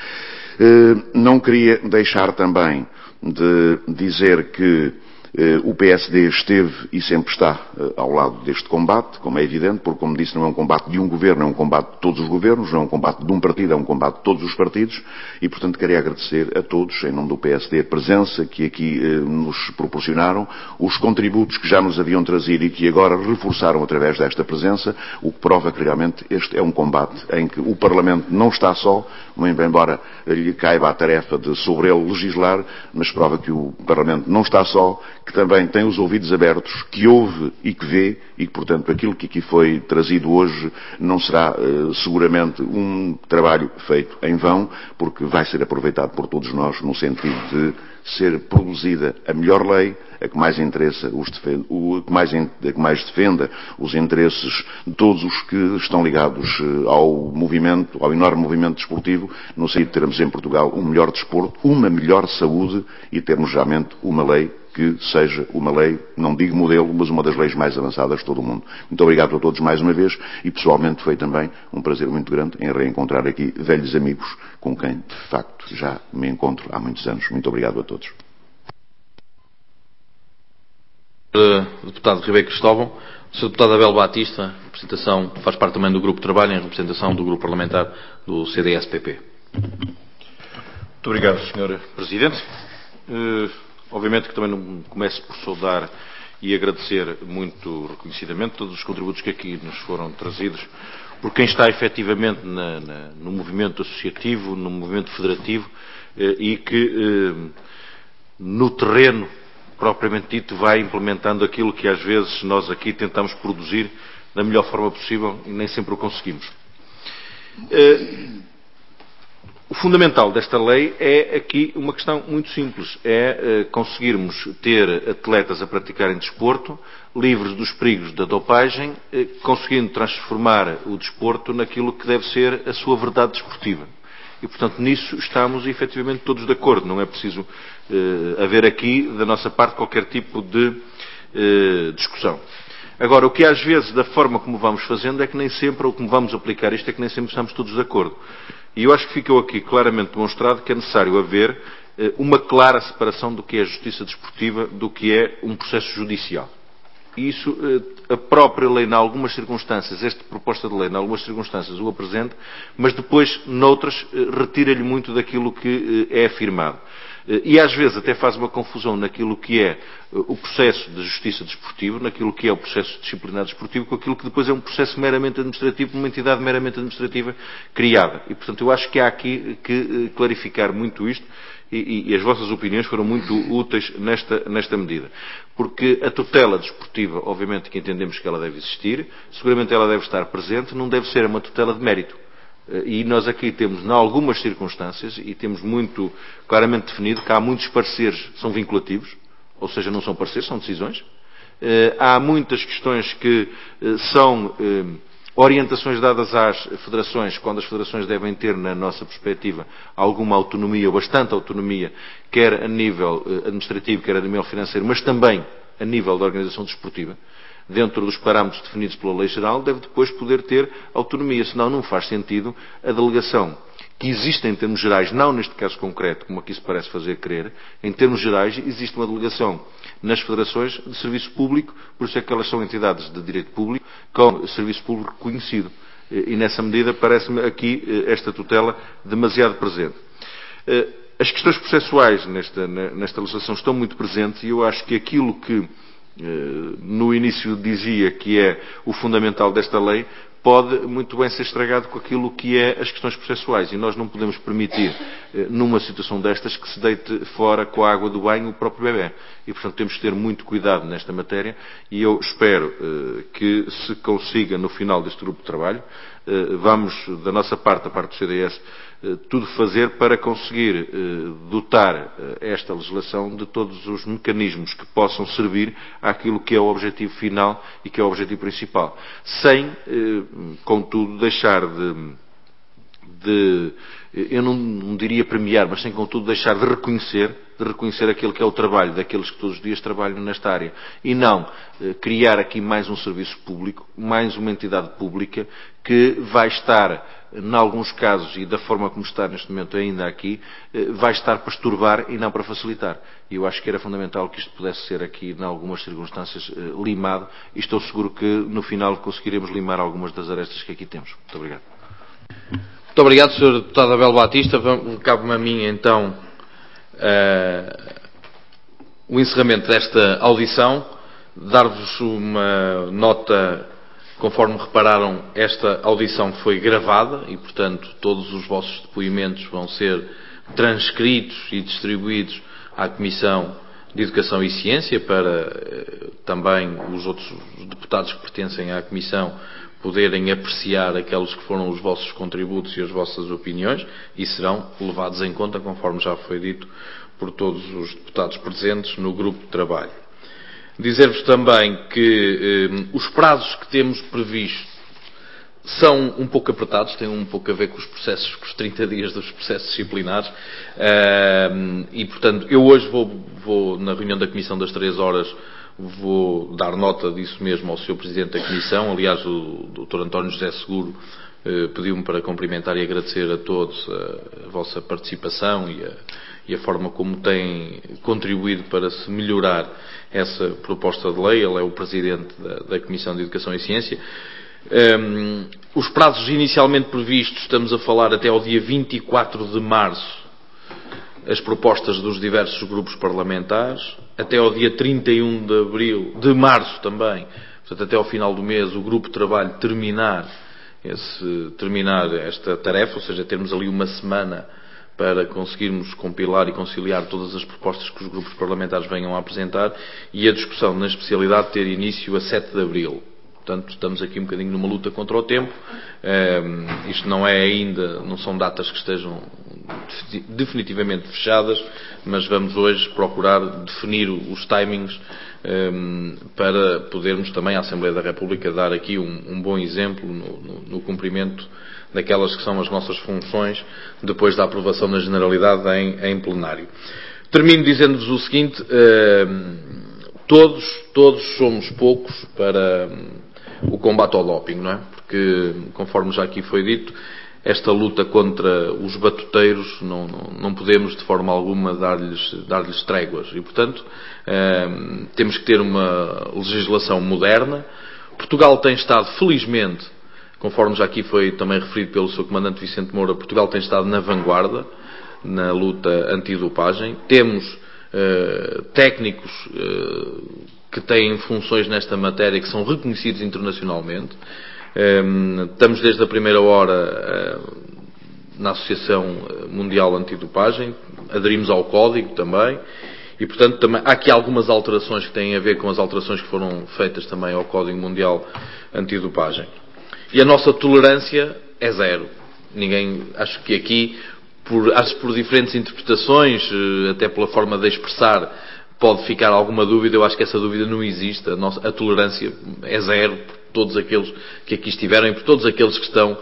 Não queria deixar também de dizer que o PSD esteve e sempre está ao lado deste combate, como é evidente, porque, como disse, não é um combate de um governo, é um combate de todos os governos, não é um combate de um partido, é um combate de todos os partidos e, portanto, queria agradecer a todos, em nome do PSD, a presença que aqui nos proporcionaram, os contributos que já nos haviam trazido e que agora reforçaram através desta presença, o que prova que realmente este é um combate em que o Parlamento não está só, embora lhe caiba a tarefa de sobre ele legislar, mas prova que o Parlamento não está só, que também tem os ouvidos abertos, que ouve e que vê, e que, portanto, aquilo que aqui foi trazido hoje não será seguramente um trabalho feito em vão, porque vai ser aproveitado por todos nós no sentido de ser produzida a melhor lei, a que mais interessa a que mais defenda os interesses de todos os que estão ligados ao movimento, ao enorme movimento desportivo, no sentido de termos em Portugal um melhor desporto, uma melhor saúde e termos realmente uma lei que seja uma lei, não digo modelo, mas uma das leis mais avançadas de todo o mundo. Muito obrigado a todos mais uma vez e pessoalmente foi também um prazer muito grande em reencontrar aqui velhos amigos com quem de facto já me encontro há muitos anos. Muito obrigado a todos. Deputado Ribeiro Cristóvão, o Sr. Deputado Abel Batista, representação, faz parte também do Grupo de Trabalho em representação do Grupo Parlamentar do CDS-PP. Muito obrigado, Sr. Presidente. Obviamente que também não começo por saudar e agradecer muito reconhecidamente todos os contributos que aqui nos foram trazidos por quem está efetivamente no movimento associativo, no movimento federativo e que no terreno propriamente dito vai implementando aquilo que às vezes nós aqui tentamos produzir da melhor forma possível e nem sempre o conseguimos. O fundamental desta lei é aqui uma questão muito simples, é conseguirmos ter atletas a praticarem desporto, livres dos perigos da dopagem, conseguindo transformar o desporto naquilo que deve ser a sua verdade desportiva. E, portanto, nisso estamos efetivamente todos de acordo, não é preciso haver aqui, da nossa parte, qualquer tipo de discussão. Agora, o que às vezes, da forma como vamos fazendo, é que nem sempre, ou como vamos aplicar isto, é que nem sempre estamos todos de acordo. E eu acho que ficou aqui claramente demonstrado que é necessário haver uma clara separação do que é justiça desportiva do que é um processo judicial. E isso, a própria lei, em algumas circunstâncias, esta proposta de lei, em algumas circunstâncias, o apresenta, mas depois, noutras, retira-lhe muito daquilo que é afirmado. E às vezes até faz uma confusão naquilo que é o processo de justiça desportiva, naquilo que é o processo disciplinar desportivo, com aquilo que depois é um processo meramente administrativo, uma entidade meramente administrativa criada. E, portanto, eu acho que há aqui que clarificar muito isto e as vossas opiniões foram muito úteis nesta medida. Porque a tutela desportiva, obviamente que entendemos que ela deve existir, seguramente ela deve estar presente, não deve ser uma tutela de mérito. E nós aqui temos, em algumas circunstâncias, e temos muito claramente definido que há muitos pareceres que são vinculativos, ou seja, não são pareceres, são decisões. Há muitas questões que são orientações dadas às federações, quando as federações devem ter, na nossa perspectiva, alguma autonomia, ou bastante autonomia, quer a nível administrativo, quer a nível financeiro, mas também a nível da organização desportiva. Dentro dos parâmetros definidos pela Lei Geral, deve depois poder ter autonomia, senão não faz sentido a delegação que existe em termos gerais, não neste caso concreto, como aqui se parece fazer crer, em termos gerais existe uma delegação nas federações de serviço público, por isso é que elas são entidades de direito público, com serviço público reconhecido. E nessa medida parece-me aqui esta tutela demasiado presente. As questões processuais nesta legislação estão muito presentes e eu acho que aquilo que no início dizia que é o fundamental desta lei, pode muito bem ser estragado com aquilo que é as questões processuais. E nós não podemos permitir, numa situação destas, que se deite fora com a água do banho o próprio bebé. E, portanto, temos que ter muito cuidado nesta matéria e eu espero que se consiga, no final deste grupo de trabalho, vamos, da nossa parte, da parte do CDS, tudo fazer para conseguir dotar esta legislação de todos os mecanismos que possam servir àquilo que é o objetivo final e que é o objetivo principal. Sem, contudo, deixar eu não diria premiar, mas sem, contudo, deixar de reconhecer aquilo que é o trabalho daqueles que todos os dias trabalham nesta área. E não criar aqui mais um serviço público, mais uma entidade pública que vai estar, em alguns casos, e da forma como está neste momento ainda aqui, vai estar para estorbar e não para facilitar. E eu acho que era fundamental que isto pudesse ser aqui, em algumas circunstâncias, limado, e estou seguro que no final conseguiremos limar algumas das arestas que aqui temos. Muito obrigado. Muito obrigado, Sr. Deputado Abel Batista. Cabe-me a mim, então, o encerramento desta audição. Dar-vos uma nota, conforme repararam, esta audição foi gravada e, portanto, todos os vossos depoimentos vão ser transcritos e distribuídos à Comissão de Educação e Ciência para também os outros deputados que pertencem à Comissão poderem apreciar aqueles que foram os vossos contributos e as vossas opiniões e serão levados em conta, conforme já foi dito por todos os deputados presentes no grupo de trabalho. Dizer-vos também que os prazos que temos previsto são um pouco apertados, têm um pouco a ver com os processos, com os 30 dias dos processos disciplinares e, portanto, eu hoje vou na reunião da Comissão das 3 horas, vou dar nota disso mesmo ao Sr. Presidente da Comissão. Aliás, o Dr. António José Seguro pediu-me para cumprimentar e agradecer a todos a vossa participação e a forma como têm contribuído para se melhorar essa proposta de lei. Ele é o Presidente da Comissão de Educação e Ciência. Os prazos inicialmente previstos, estamos a falar até ao dia 24 de março, as propostas dos diversos grupos parlamentares, até ao dia 31 de março também, portanto até ao final do mês, o grupo de trabalho terminar esta tarefa, ou seja, termos ali uma semana para conseguirmos compilar e conciliar todas as propostas que os grupos parlamentares venham a apresentar e a discussão na especialidade ter início a 7 de abril. Portanto, estamos aqui um bocadinho numa luta contra o tempo. Isto não é ainda, não são datas que estejam definitivamente fechadas, mas vamos hoje procurar definir os timings para podermos também à Assembleia da República dar aqui um bom exemplo no cumprimento daquelas que são as nossas funções depois da aprovação na Generalidade em plenário. Termino dizendo-vos o seguinte, todos somos poucos para o combate ao doping, não é? Porque, conforme já aqui foi dito, esta luta contra os batuteiros não podemos de forma alguma dar-lhes tréguas e, portanto, temos que ter uma legislação moderna. Portugal tem estado, felizmente, conforme já aqui foi também referido pelo Sr. Comandante Vicente Moura, Portugal tem estado na vanguarda na luta antidopagem. Temos técnicos que têm funções nesta matéria que são reconhecidos internacionalmente. Estamos desde a primeira hora na Associação Mundial Antidopagem, aderimos ao Código também, e portanto também, há aqui algumas alterações que têm a ver com as alterações que foram feitas também ao Código Mundial Antidopagem. E a nossa tolerância é zero. Acho que aqui, por diferentes interpretações, até pela forma de expressar, pode ficar alguma dúvida. Eu acho que essa dúvida não existe. A tolerância é zero por todos aqueles que aqui estiveram e por todos aqueles que estão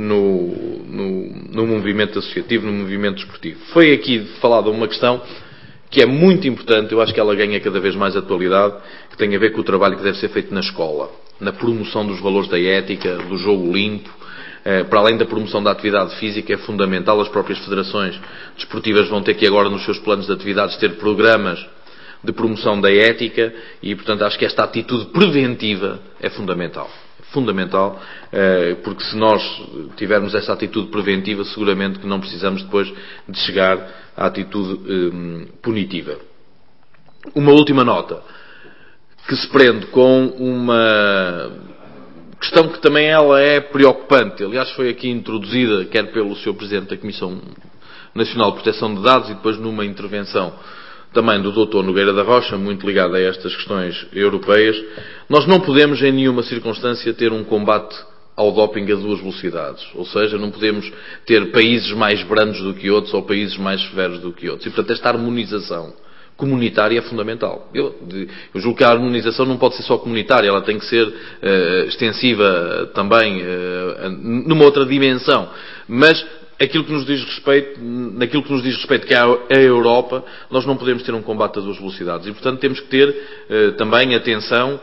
no movimento associativo, no movimento desportivo. Foi aqui falada uma questão que é muito importante, eu acho que ela ganha cada vez mais atualidade, que tem a ver com o trabalho que deve ser feito na escola, na promoção dos valores da ética, do jogo limpo. Para além da promoção da atividade física, é fundamental. As próprias federações desportivas vão ter que agora, nos seus planos de atividades, ter programas de promoção da ética e, portanto, acho que esta atitude preventiva é fundamental. Fundamental, porque se nós tivermos essa atitude preventiva, seguramente que não precisamos depois de chegar à atitude punitiva. Uma última nota, que se prende com uma questão que também ela é preocupante. Aliás, foi aqui introduzida, quer pelo Sr. Presidente da Comissão Nacional de Proteção de Dados e depois numa intervenção também do Dr. Nogueira da Rocha, muito ligado a estas questões europeias. Nós não podemos em nenhuma circunstância ter um combate ao doping a duas velocidades. Ou seja, não podemos ter países mais brandos do que outros ou países mais severos do que outros. E, portanto, esta harmonização comunitária é fundamental. Eu julgo que a harmonização não pode ser só comunitária, ela tem que ser extensiva também numa outra dimensão. Mas naquilo que nos diz respeito que é a Europa, nós não podemos ter um combate a duas velocidades. E, portanto, temos que ter também atenção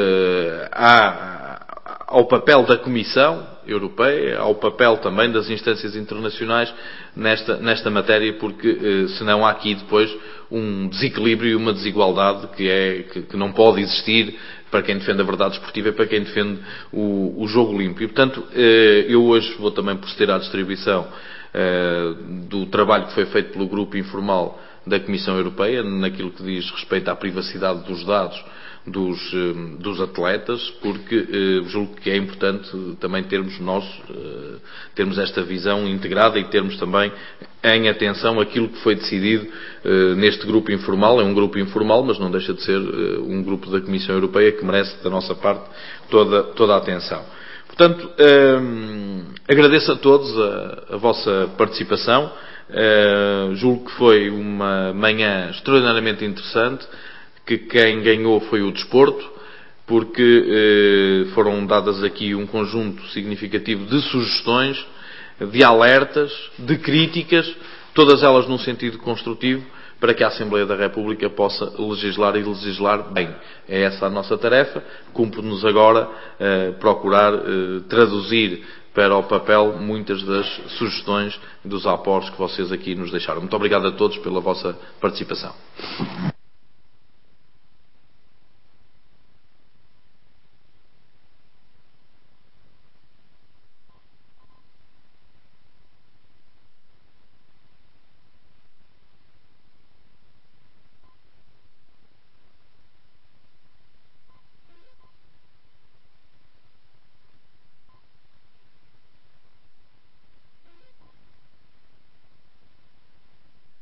ao papel da Comissão Europeia, ao papel também das instâncias internacionais nesta matéria, porque senão há aqui depois um desequilíbrio e uma desigualdade que não pode existir para quem defende a verdade esportiva e para quem defende o jogo limpo. E, portanto, eu hoje vou também proceder à distribuição do trabalho que foi feito pelo grupo informal da Comissão Europeia, naquilo que diz respeito à privacidade dos dados dos atletas, porque julgo que é importante também termos esta visão integrada e termos também em atenção aquilo que foi decidido neste grupo informal. É um grupo informal, mas não deixa de ser um grupo da Comissão Europeia que merece da nossa parte toda a atenção. Portanto, agradeço a todos a vossa participação. Julgo que foi uma manhã extraordinariamente interessante, que quem ganhou foi o desporto, porque foram dadas aqui um conjunto significativo de sugestões, de alertas, de críticas, todas elas num sentido construtivo, para que a Assembleia da República possa legislar e legislar bem. É essa a nossa tarefa. Cumpre-nos agora procurar traduzir para o papel muitas das sugestões dos aportes que vocês aqui nos deixaram. Muito obrigado a todos pela vossa participação.